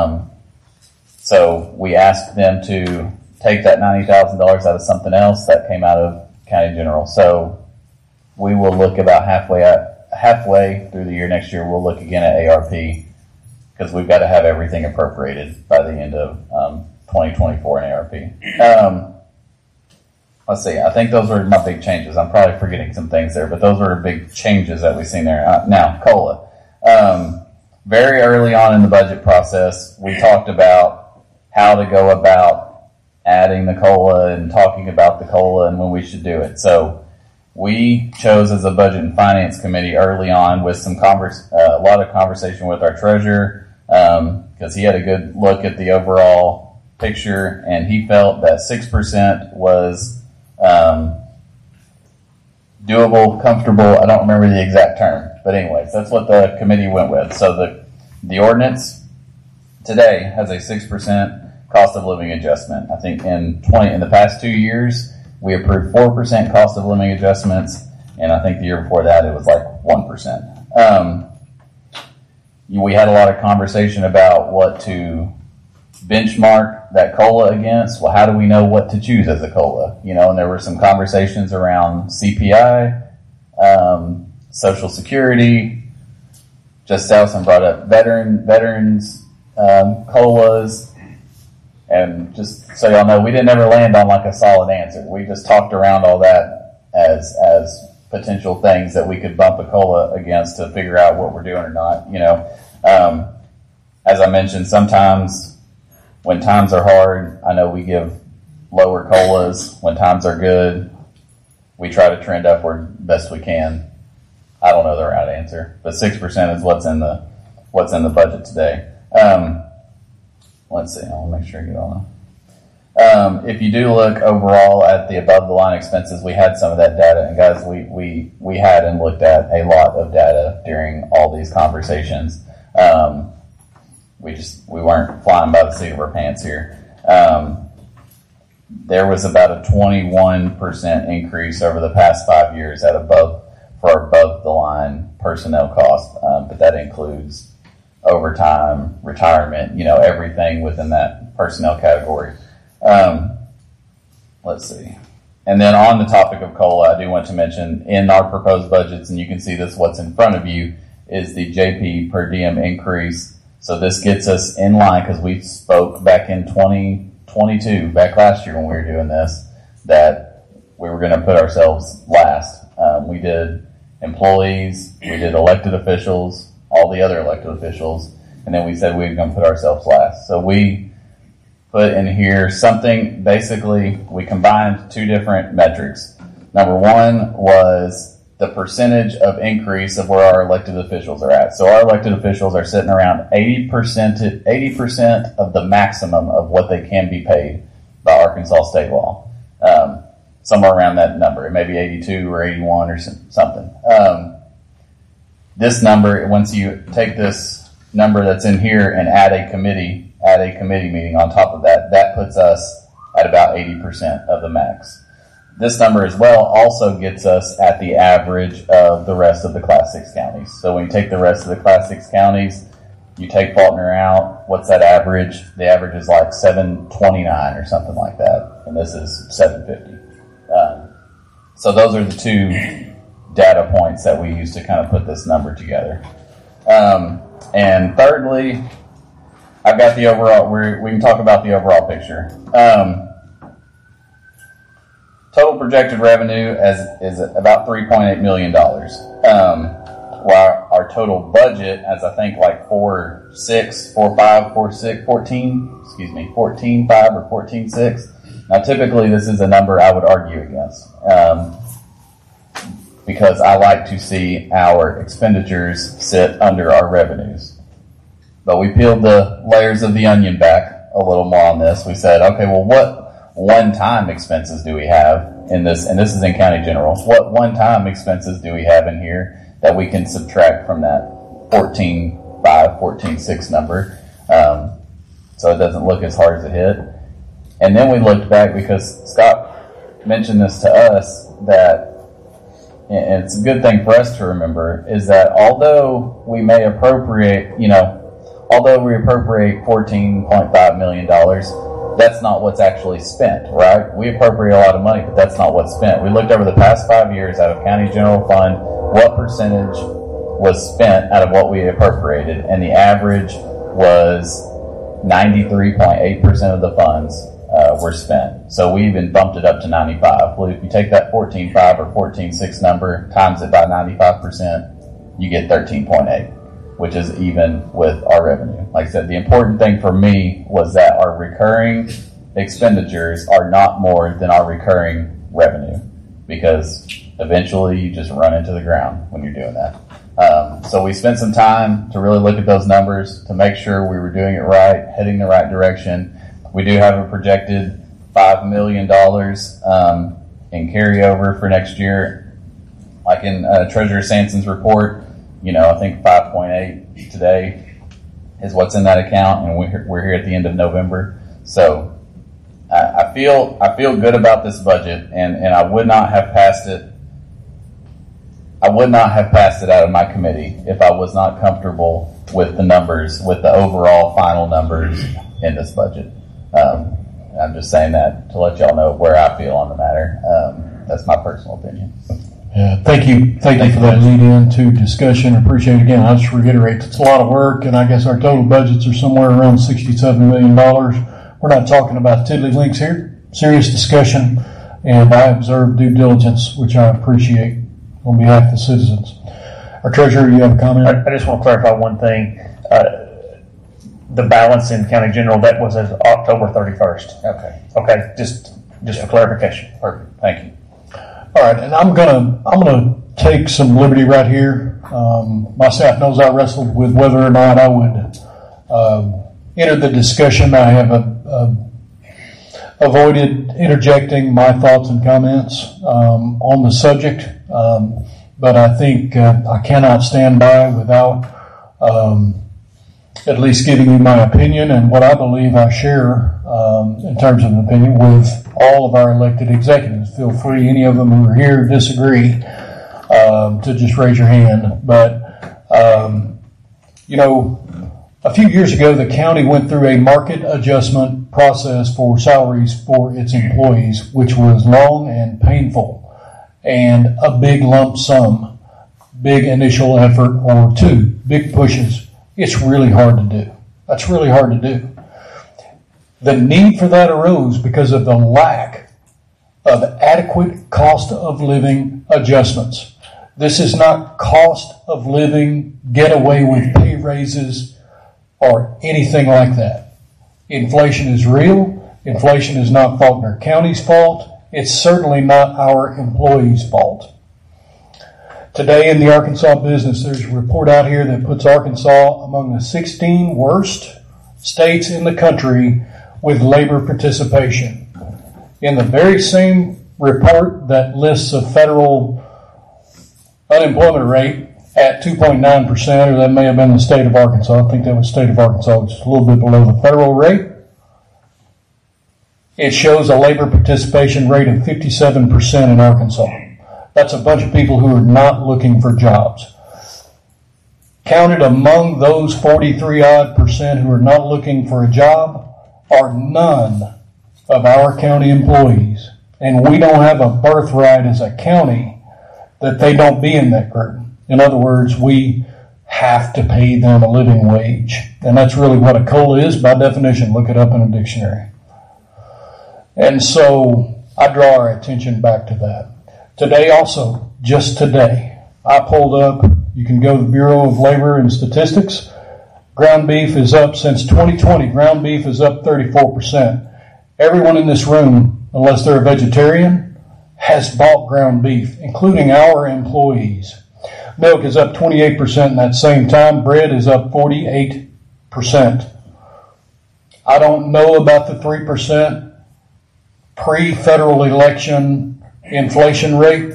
So we asked them to take that $90,000 out of something else that came out of County General. So we will look about halfway through the year next year. We'll look again at ARP because we've got to have everything appropriated by the end of 2024 in ARP. Let's see. I think those were my big changes. I'm probably forgetting some things there, but those were big changes that we've seen there. Now, COLA. Very early on in the budget process, we talked about how to go about adding the COLA and talking about the COLA and when we should do it. So we chose as a budget and finance committee early on with some a lot of conversation with our treasurer because he had a good look at the overall picture and he felt that 6% was doable, comfortable. I don't remember the exact term, but anyways, that's what the committee went with. So the ordinance today has a 6% cost of living adjustment. I think in the past 2 years, we approved 4% cost of living adjustments, and I think the year before that it was like 1%. We had a lot of conversation about what to benchmark that COLA against. Well, how do we know what to choose as a COLA? And there were some conversations around CPI, Social Security. Just Allison brought up veterans COLAs. And just so y'all know, we didn't ever land on like a solid answer. We just talked around all that as potential things that we could bump a COLA against to figure out what we're doing or not. As I mentioned, sometimes when times are hard, I know we give lower COLAs. When times are good, we try to trend upward best we can. I don't know the right answer, but 6% is what's in the budget today. let's see, I want to make sure I get on. If you do look overall at the above the line expenses, we had some of that data, and guys, we had and looked at a lot of data during all these conversations. We weren't flying by the seat of our pants here. There was about a 21% increase over the past 5 years for above the line personnel costs, but that includes overtime, retirement, everything within that personnel category. Let's see. And then on the topic of COLA, I do want to mention in our proposed budgets, and you can see this, what's in front of you is the JP per diem increase. So this gets us in line, because we spoke back in 2022, back last year when we were doing this, that we were going to put ourselves last. We did employees, we did elected officials, all the other elected officials, and then we said we were going to put ourselves last. So we put in here something, basically, we combined two different metrics. Number one was the percentage of increase of where our elected officials are at. So our elected officials are sitting around 80% of the maximum of what they can be paid by Arkansas state law. Somewhere around that number. It may be 82 or 81 or something. This number, once you take this number that's in here and add a committee meeting on top of that, that puts us at about 80% of the max. This number as well also gets us at the average of the rest of the Class 6 counties. So when you take the rest of the Class 6 counties, you take Faulkner out, what's that average? The average is like 729 or something like that, and this is 750. So those are the two data points that we use to kind of put this number together. And thirdly, I've got the overall, we can talk about the overall picture. Total projected revenue is about $3.8 million. While our total budget, as I think like 14.5 or 14.6. Now typically this is a number I would argue against, because I like to see our expenditures sit under our revenues. But we peeled the layers of the onion back a little more on this. We said, okay, well, what one-time expenses do we have in this? And this is in county general. What one-time expenses do we have in here that we can subtract from that 14.5, 14.6 number, so it doesn't look as hard as it hit? And then we looked back, because Scott mentioned this to us, that, and it's a good thing for us to remember, is that although we may appropriate, $14.5 million, that's not what's actually spent, right? We appropriate a lot of money, but that's not what's spent. We looked over the past 5 years out of county general fund, what percentage was spent out of what we appropriated, and the average was 93.8% of the funds were spent. So we even bumped it up to 95. Well, if you take that 14.5 or 14.6 number, times it by 95%, you get 13.8, which is even with our revenue. Like I said, the important thing for me was that our recurring expenditures are not more than our recurring revenue, because eventually you just run into the ground when you're doing that. So we spent some time to really look at those numbers to make sure we were doing it right, heading the right direction. We do have a projected $5 million in carryover for next year. Like in Treasurer Sanson's report, I think 5.8 today is what's in that account, and we're here at the end of November. So I feel good about this budget, and I would not have passed it. I would not have passed it out of my committee if I was not comfortable with the numbers, with the overall final numbers in this budget. I'm just saying that to let y'all know where I feel on the matter. That's my personal opinion. Yeah, thank you for that lead in to discussion. Appreciate it again. I'll just reiterate, it's a lot of work, and I guess our total budgets are somewhere around $67 million. We're not talking about tiddlywinks here. Serious discussion, and I observe due diligence, which I appreciate on behalf of the citizens. Our treasurer, you have a comment? I just want to clarify one thing. The balance in county general, that was as October 31st. Okay, just for clarification. Perfect. Thank you. All right, and I'm gonna take some liberty right here. My staff knows I wrestled with whether or not I would entered the discussion, I have avoided interjecting my thoughts and comments on the subject, but I think I cannot stand by without at least giving you my opinion and what I believe I share in terms of an opinion with all of our elected executives. Feel free, any of them who are here disagree, to just raise your hand. But, a few years ago, the county went through a market adjustment process for salaries for its employees, which was long and painful and a big lump sum, big initial effort, or two big pushes. It's really hard to do. That's really hard to do. The need for that arose because of the lack of adequate cost of living adjustments. This is not cost of living, get away with pay raises, or anything like that. Inflation is real. Inflation is not Faulkner County's fault. It's certainly not our employees' fault. Today in the Arkansas Business, there's a report out here that puts Arkansas among the 16 worst states in the country with labor participation. In the very same report that lists a federal unemployment rate at 2.9%, or that may have been the state of Arkansas. I think that was the state of Arkansas, which is a little bit below the federal rate. It shows a labor participation rate of 57% in Arkansas. That's a bunch of people who are not looking for jobs. Counted among those 43% who are not looking for a job are none of our county employees. And we don't have a birthright as a county that they don't be in that group. In other words, we have to pay them a living wage. And that's really what a COLA is by definition. Look it up in a dictionary. And so I draw our attention back to that. Today also, just today, I pulled up, you can go to the Bureau of Labor and Statistics. Ground beef is up since 2020. Ground beef is up 34%. Everyone in this room, unless they're a vegetarian, has bought ground beef, including our employees. Milk is up 28% in that same time. Bread is up 48%. I don't know about the 3% pre-federal election inflation rate.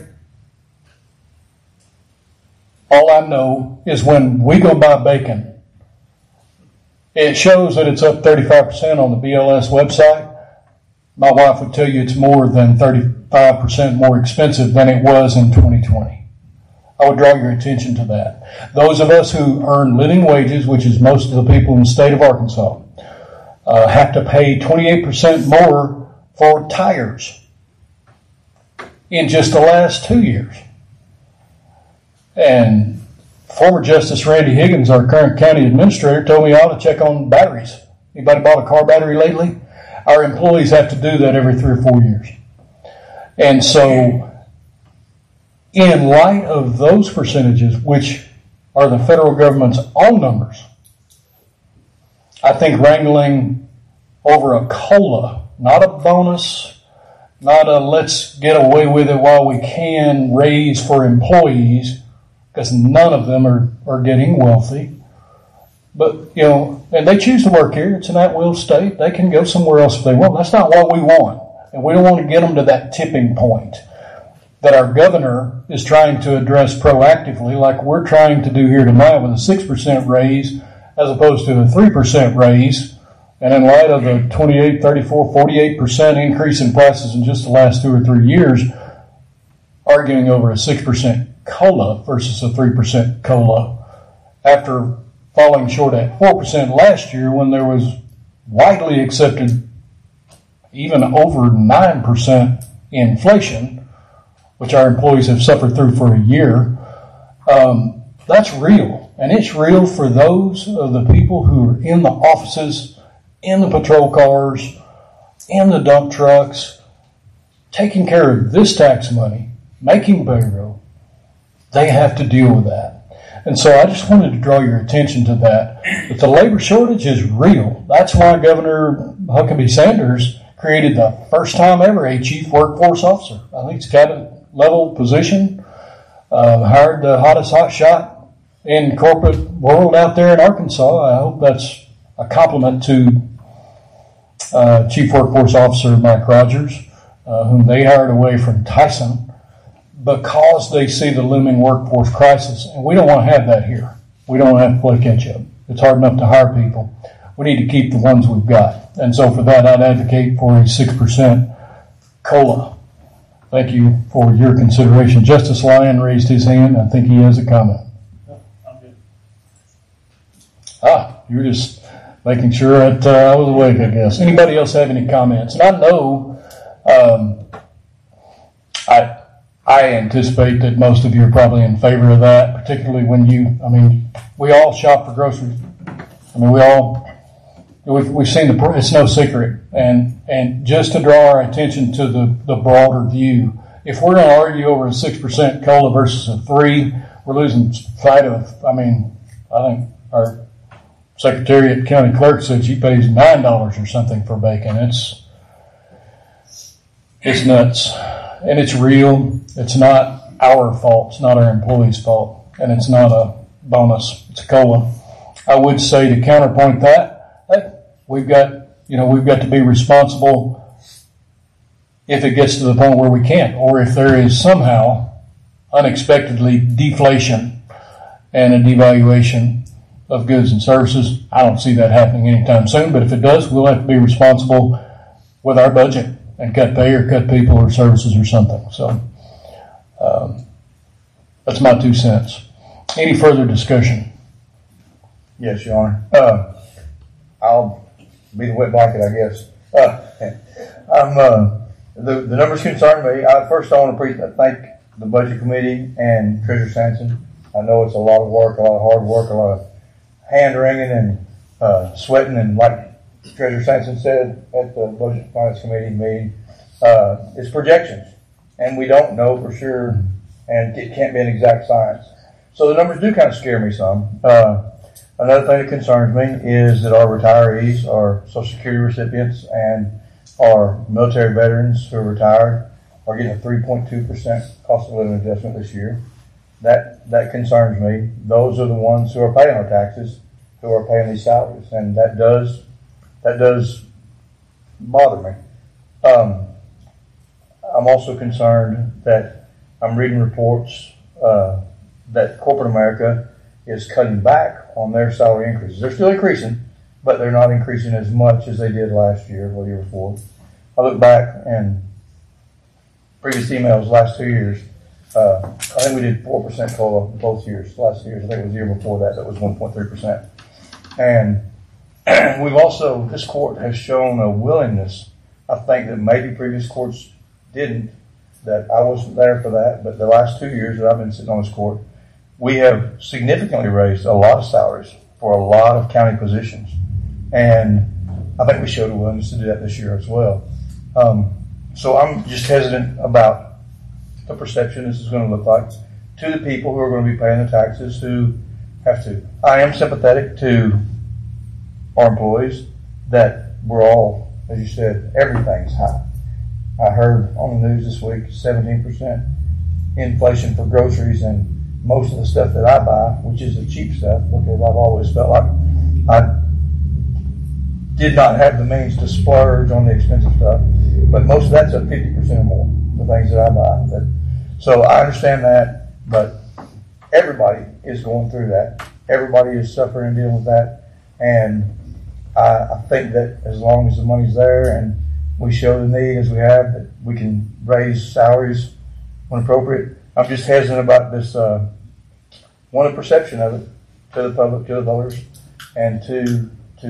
All I know is when we go buy bacon, it shows that it's up 35% on the BLS website. My wife would tell you it's more than 35% more expensive than it was in 2020. I would draw your attention to that. Those of us who earn living wages, which is most of the people in the state of Arkansas, have to pay 28% more for tires in just the last 2 years. And former Justice Randy Higgins, our current county administrator, told me I ought to check on batteries. Anybody bought a car battery lately? Our employees have to do that every 3 or 4 years. And so, in light of those percentages, which are the federal government's own numbers, I think wrangling over a COLA, not a bonus, not a let's get away with it while we can raise for employees, because none of them are getting wealthy. But, and they choose to work here. It's an at-will state. They can go somewhere else if they want. That's not what we want. And we don't want to get them to that tipping point that our governor is trying to address proactively, like we're trying to do here tonight with a 6% raise as opposed to a 3% raise. And in light of the 28, 34, 48% increase in prices in just the last 2 or 3 years, arguing over a 6% COLA versus a 3% COLA after falling short at 4% last year when there was widely accepted even over 9% inflation, which our employees have suffered through for a year. That's real. And it's real for those of the people who are in the offices, in the patrol cars, in the dump trucks, taking care of this tax money, making payroll. They have to deal with that. And so I just wanted to draw your attention to that. But the labor shortage is real. That's why Governor Huckabee Sanders created the first time ever a chief workforce officer. I think it's a cabinet level position. Hired the hottest hotshot in corporate world out there in Arkansas. I hope that's a compliment to Chief Workforce Officer Mike Rogers, whom they hired away from Tyson because they see the looming workforce crisis. And we don't want to have that here. We don't want to have to play catch up. It's hard enough to hire people. We need to keep the ones we've got. And so for that, I'd advocate for a 6% COLA. Thank you for your consideration. Justice Lyon raised his hand. I think he has a comment. I'm good. You were just making sure that I was awake, I guess. Anybody else have any comments? And I know I anticipate that most of you are probably in favor of that, particularly when we all shop for groceries. I mean, we've seen it's no secret. And just to draw our attention to the broader view, if we're going to argue over a 6% COLA versus a 3%, we're losing sight of, I think our Secretariat County Clerk said she pays $9 or something for bacon. It's nuts. And it's real. It's not our fault. It's not our employees' fault. And it's not a bonus. It's a COLA. I would say to counterpoint that, hey, we've got to be responsible if it gets to the point where we can't, or if there is somehow unexpectedly deflation and a devaluation of goods and services. I don't see that happening anytime soon, but if it does, we'll have to be responsible with our budget and cut pay or cut people or services or something. So that's my 2 cents. Any further discussion? Yes, Your Honor. I'll be the wet blanket, I guess. The numbers concern me. First, I want to thank the Budget Committee and Treasurer Sampson. I know it's a lot of work, a lot of hard work, a lot of hand wringing and sweating, and like Treasurer Sampson said at the Budget Finance Committee meeting, it's projections, and we don't know for sure, and it can't be an exact science. So the numbers do kind of scare me some. Another thing that concerns me is that our retirees, our Social Security recipients, and our military veterans who are retired are getting a 3.2% cost of living adjustment this year. That concerns me. Those are the ones who are paying our taxes, who are paying these salaries, and that does bother me. I'm also concerned that I'm reading reports that corporate America is cutting back on their salary increases. They're still increasing, but they're not increasing as much as they did last year or the year before. I look back and previous emails last 2 years. I think we did 4% COLA both years. Last year, I think it was the year before that was 1.3%. And we've also, this court has shown a willingness, I think that maybe previous courts didn't, that I wasn't there for that, but the last 2 years that I've been sitting on this court, we have significantly raised a lot of salaries for a lot of county positions. And I think we showed a willingness to do that this year as well. So I'm just hesitant about the perception this is going to look like to the people who are going to be paying the taxes who have to. I am sympathetic to our employees that we're all, as you said, everything's high. I heard on the news this week 17% inflation for groceries, and most of the stuff that I buy, which is the cheap stuff, because I've always felt like I did not have the means to splurge on the expensive stuff, but most of that's up 50% or more, the things that I buy. So I understand that, but everybody is going through that. Everybody is suffering and dealing with that, and I think that as long as the money's there and we show the need as we have, that we can raise salaries when appropriate. I'm just hesitant about this, one, the perception of it to the public, to the voters, and to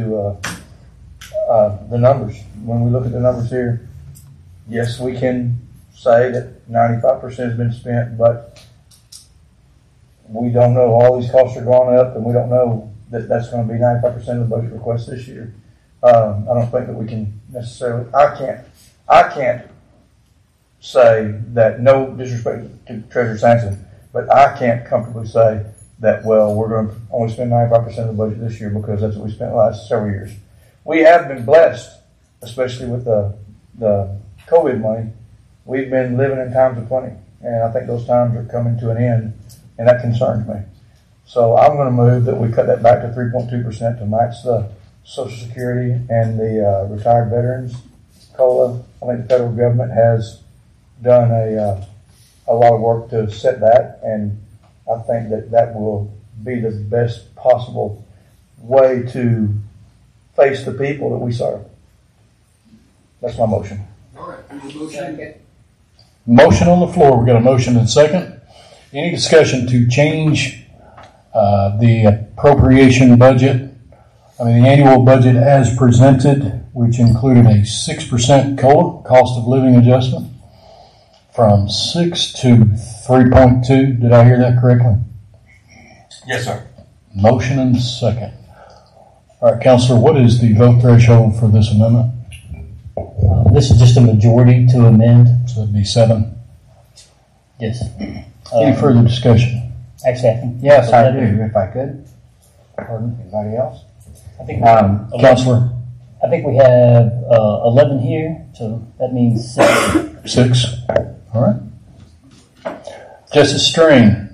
the numbers. When we look at the numbers here, yes, we can say that 95% has been spent, but we don't know. All these costs are going up, and we don't know that that's going to be 95% of the budget request this year. I don't think that we can necessarily. I can't say that, no disrespect to Treasurer Sampson, but I can't comfortably say that, well, we're going to only spend 95% of the budget this year because that's what we spent the last several years. We have been blessed, especially with the COVID money. We've been living in times of plenty, and I think those times are coming to an end, and that concerns me. So I'm going to move that we cut that back to 3.2% to match the Social Security and the retired veterans COLA. I think the federal government has done a lot of work to set that, and I think that will be the best possible way to face the people that we serve. That's my motion. All right, motion. Motion on the floor. We got a motion and second. Any discussion to change the appropriation budget? The annual budget as presented, which included a 6% COLA, cost of living adjustment, from 6 to 3.2. Did I hear that correctly? Yes, sir. Motion and second. All right, Counselor, what is the vote threshold for this amendment? This is just a majority to amend. So it'd be 7. Yes. Any further discussion? Actually, I think. Yes, I do, if I could. Pardon? Anybody else? I think. Counselor? I think we have 11 here, so that means 6. 6. All right. Justice Strain.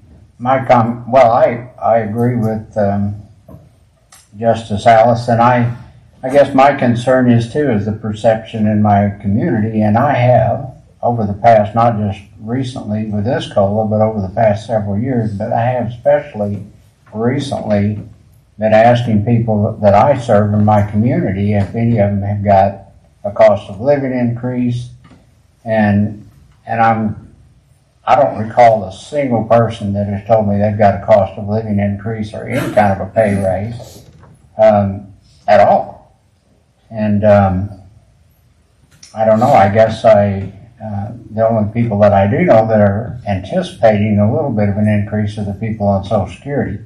I agree with Justice Alice, and I guess my concern is the perception in my community, and I have over the past, not just recently with this COLA, but over the past several years, but I have especially recently been asking people that I serve in my community if any of them have got a cost of living increase, and I don't recall a single person that has told me they've got a cost of living increase or any kind of a pay raise at all. And I don't know, I guess the only people that I do know that are anticipating a little bit of an increase are the people on Social Security.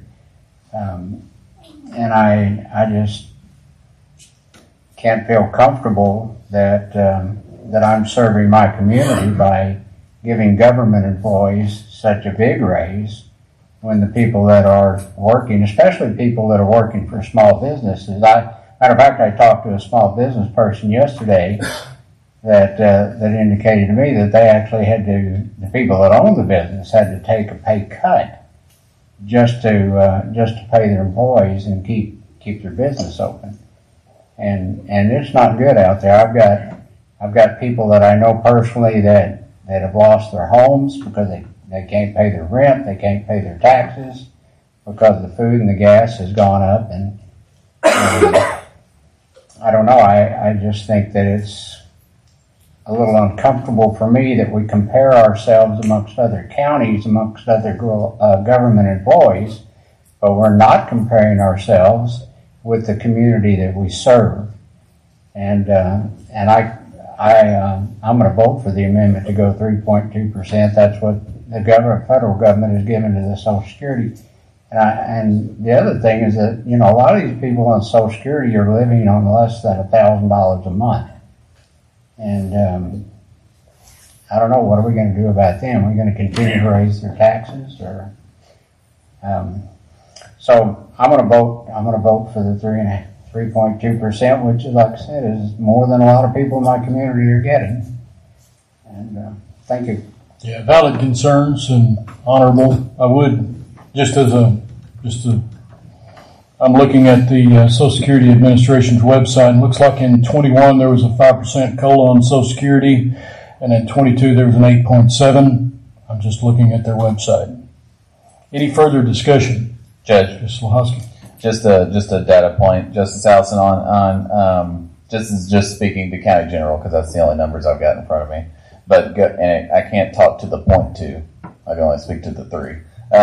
And I just can't feel comfortable that I'm serving my community by giving government employees such a big raise when the people that are working, especially people that are working for small businesses. Matter of fact, I talked to a small business person yesterday that indicated to me that they actually the people that own the business had to take a pay cut just to pay their employees and keep their business open. And it's not good out there. I've got people that I know personally that have lost their homes because they can't pay their rent, they can't pay their taxes because the food and the gas has gone up, and I don't know, I just think that it's a little uncomfortable for me that we compare ourselves amongst other counties, amongst other government employees, but we're not comparing ourselves with the community that we serve. And I'm going to vote for the amendment to go 3.2%. That's what the federal government has given to the Social Security. And the other thing is that, a lot of these people on Social Security are living on less than $1,000 a month. And I don't know, what are we going to do about them? Are we going to continue to raise their taxes? So I'm going to vote for the 3.2%, which is, like I said, is more than a lot of people in my community are getting. And thank you. Yeah, valid concerns and honorable. I would, I'm looking at the Social Security Administration's website, and it looks like in 21 there was a 5% COLA on Social Security, and in 22 there was an 8.7. I'm just looking at their website. Any further discussion? Judge. Mr. Lahosky. Just a data point, Justice Allison, on just speaking to County General, because that's the only numbers I've got in front of me. But I can't talk to the 0.2. I can only speak to the 3.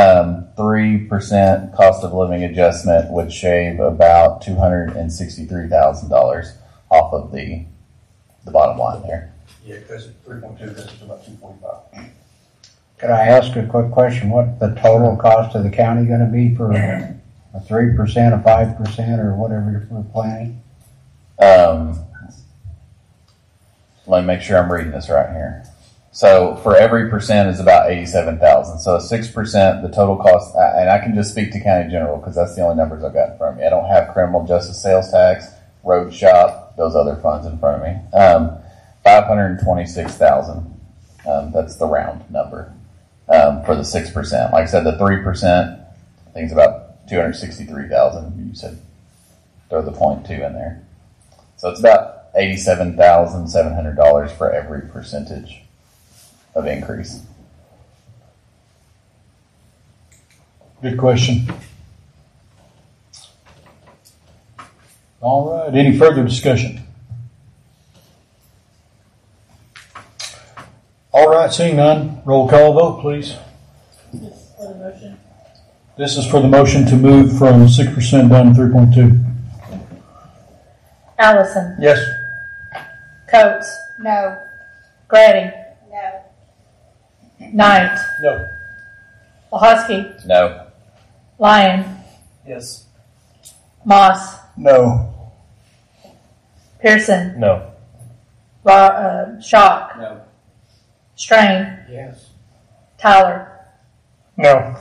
3% cost of living adjustment would shave about $263,000 off of the bottom line there. Yeah, because 3.2 goes to about 245. Could I ask a quick question? What the total cost of the county going to be for a 3%, a 5%, or whatever we're planning? Let me make sure I'm reading this right here. So for every percent is about $87,000. So 6%, the total cost, and I can just speak to County General because that's the only numbers I've got in front of me. I don't have criminal justice sales tax, road shop, those other funds in front of me. $526,000. That's the round number for the 6%. Like I said, the 3%, I think it's about $263,000. You said throw the 0.2 in there. So it's about $87,700 for every percentage of increase. Good question. All right. Any further discussion? All right. Seeing none, roll call vote, please. This is for the motion to move from 6% down to 3.2. Allison. Yes. Coates. No. Grady. No. Knight. No. Lahosky. No. Lyon. Yes. Moss. No. Pearson. No. Shock. No. Strain. Yes. Tyler. No.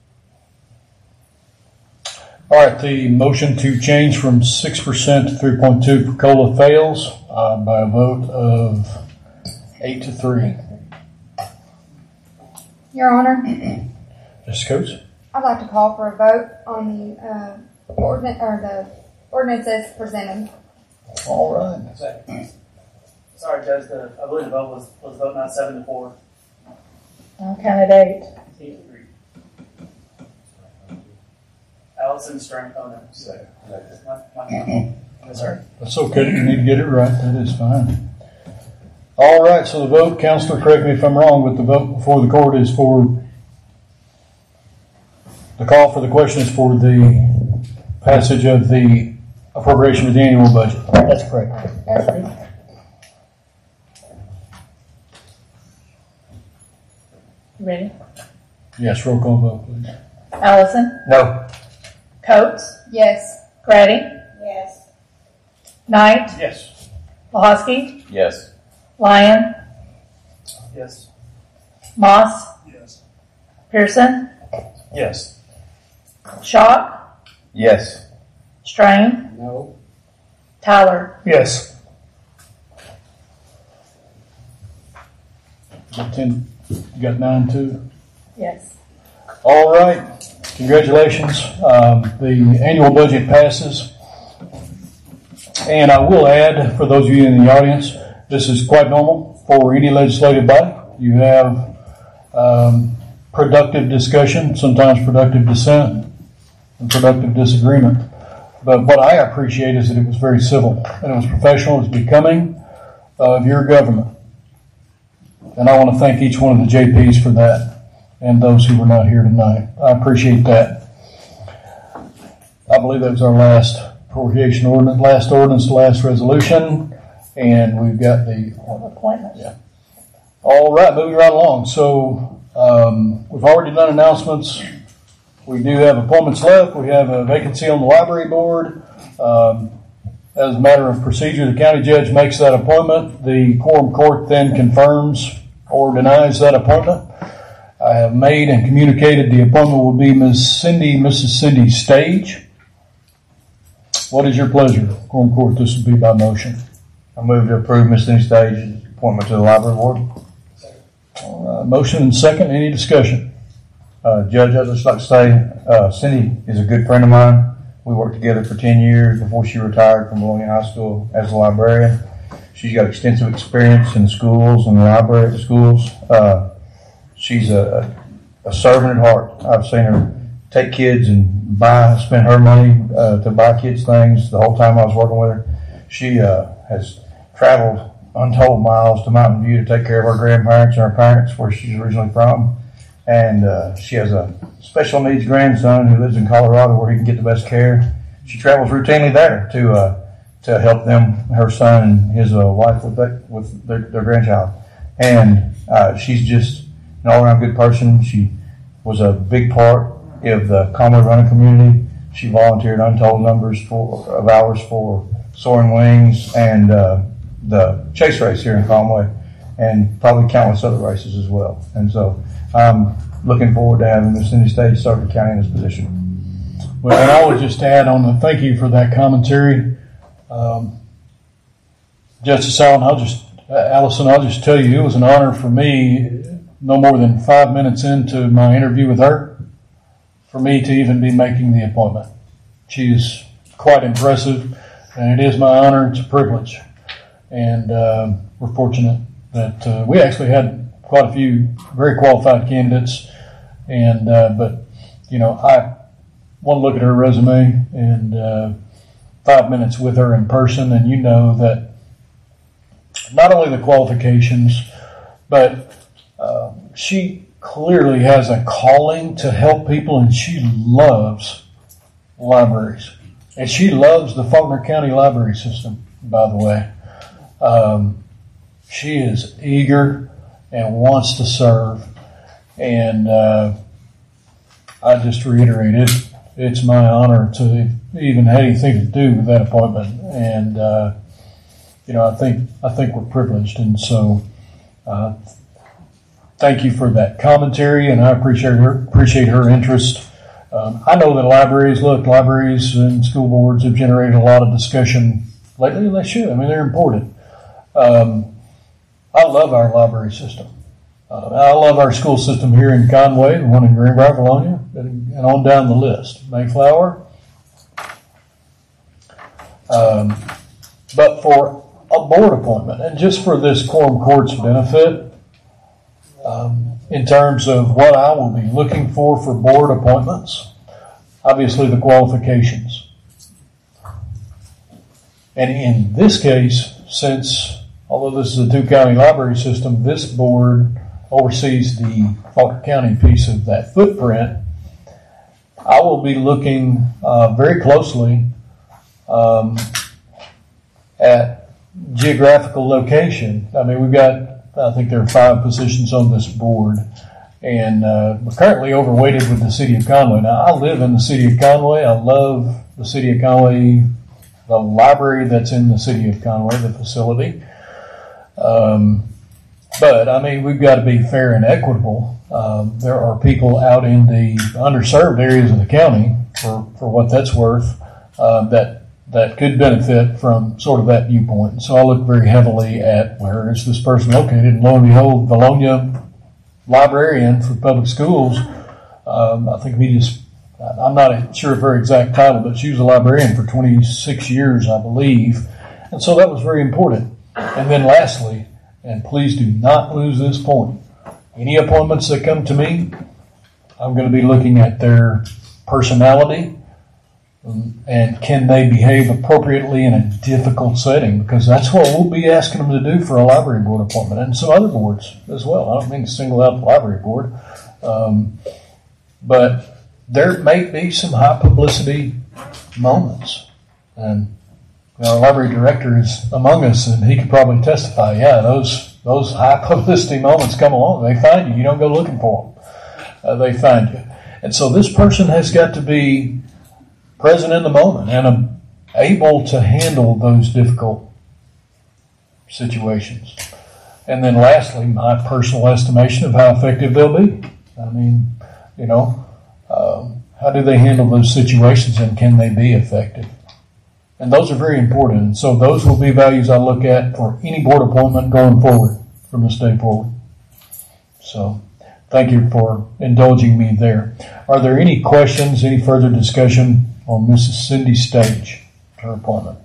All right. The motion to change from 6% to 3.2 for COLA fails by a vote of 8-3. Your Honor, Justice Coates? I'd like to call for a vote on the ordinance as presented. All right. Sorry, Judge. I believe the vote was vote not 7-4. I'll count at 8. 8-3. Allison Strang. Oh no. Yes, sir. That's okay. You need to get it right. That is fine. All right. So the vote, Counselor, correct me if I'm wrong, but the vote before the court is for the call for the question is for the passage of the appropriation of the annual budget. That's correct. Ready? Yes. Roll call vote, please. Allison. No. Coates. Yes. Grady. Yes. Knight. Yes. Lahosky. Yes. Lyon. Yes. Moss. Yes. Pearson. Yes. Shock. Yes. Strain. No. Tyler. Yes. Got 10. You got 9 too. Yes. All right. Congratulations. The annual budget passes. And I will add, for those of you in the audience, this is quite normal for any legislative body. You have productive discussion, sometimes productive dissent, and productive disagreement. But what I appreciate is that it was very civil, and it was professional, it was becoming of your government. And I want to thank each one of the JPs for that, and those who were not here tonight. I appreciate that. I believe that was our last appropriation ordinance, last resolution, and we've got the Appointments. Yeah. All right, moving right along. So we've already done announcements. We do have appointments left. We have a vacancy on the library board. As a matter of procedure, the county judge makes that appointment. The quorum court then confirms or denies that appointment. I have made and communicated the appointment will be Mrs. Cindy Stage. What is your pleasure, quorum court? This will be by motion. I move to approve Ms. Cindy Stage's appointment to the library board. Motion and second. Any discussion? Judge, I'd just like to say, Cindy is a good friend of mine. We worked together for 10 years before she retired from Bologna High School as a librarian. She's got extensive experience in schools and the library at the schools. She's a servant at heart. I've seen her take kids and spend her money to buy kids things the whole time I was working with her. She has traveled untold miles to Mountain View to take care of her grandparents and her parents where she's originally from. And she has a special needs grandson who lives in Colorado where he can get the best care. She travels routinely there to help them, her son and his wife with their grandchild. And she's just an all-around good person. She was a big part of the Conway running community. She volunteered untold numbers of hours for Soaring Wings and the chase race here in Conway, and probably countless other races as well. And so I'm looking forward to having Ms. Cindy Stage serve the county in this position. Well, and I would just add on the thank you for that commentary. Justice Allison, I'll just tell you, it was an honor for me, no more than 5 minutes into my interview with her, for me to even be making the appointment. She is quite impressive, and it is my honor. It's a privilege, and we're fortunate that we actually had quite a few very qualified candidates, and but I want to look at her resume and 5 minutes with her in person, and that not only the qualifications, but she clearly has a calling to help people, and she loves libraries. And she loves the Faulkner County library system, by the way. She is eager and wants to serve. And I just reiterated, it's my honor to even have anything to do with that appointment. And, I think we're privileged. And so, thank you for that commentary, and I appreciate her interest. I know that libraries and school boards have generated a lot of discussion lately, and they should. I mean, they're important. I love our library system. I love our school system here in Conway, the one in Greenbrier, Bologna, and on down the list. Mayflower. But for a board appointment, and just for this quorum court's benefit, in terms of what I will be looking for board appointments, obviously the qualifications. And in this case, since, although this is a two-county library system, this board oversees the Faulkner County piece of that footprint, I will be looking very closely at geographical location. I mean, I think there are 5 positions on this board, and we're currently overweighted with the city of Conway. Now, I live in the city of Conway. I love the city of Conway, the library that's in the city of Conway, the facility. But, I mean, we've got to be fair and equitable. There are people out in the underserved areas of the county, for what that's worth, that could benefit from sort of that viewpoint. So I look very heavily at where is this person located. And lo and behold, Bologna librarian for public schools, I think I'm not sure of her exact title, but she was a librarian for 26 years, I believe. And so that was very important. And then lastly, and please do not lose this point, any appointments that come to me, I'm going to be looking at their personality, and can they behave appropriately in a difficult setting? Because that's what we'll be asking them to do for a library board appointment, and some other boards as well. I don't mean to single out the library board, but there may be some high publicity moments. And our library director is among us, and he could probably testify. Yeah, those high publicity moments come along. They find you. You don't go looking for them. They find you. And so this person has got to be present in the moment and able to handle those difficult situations. And then lastly, my personal estimation of how effective they'll be. I mean, how do they handle those situations, and can they be effective? And those are very important. And so those will be values I look at for any board appointment going forward from this day forward. So thank you for indulging me there. Are there any questions, any further discussion on Mrs. Cindy Stage, her appointment?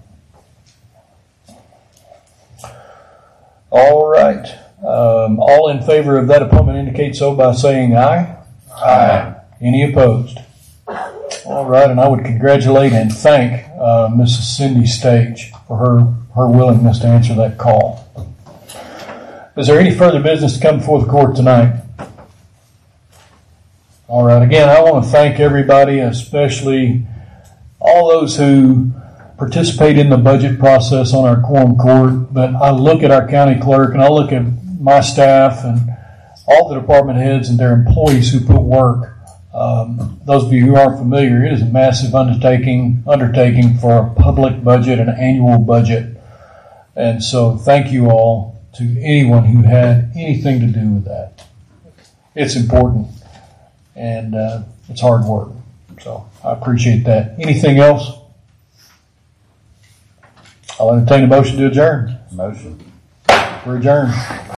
All right. All in favor of that appointment indicate so by saying aye. Aye. Any opposed? All right, and I would congratulate and thank Mrs. Cindy Stage for her willingness to answer that call. Is there any further business to come before the court tonight? All right, again, I want to thank everybody, especially all those who participate in the budget process on our quorum court. But I look at our county clerk, and I look at my staff and all the department heads and their employees who put work. Those of you who aren't familiar, it is a massive undertaking for a public budget, an annual budget. And so thank you all to anyone who had anything to do with that. It's important, and it's hard work. So I appreciate that. Anything else? I'll entertain a motion to adjourn. Motion. We're adjourned.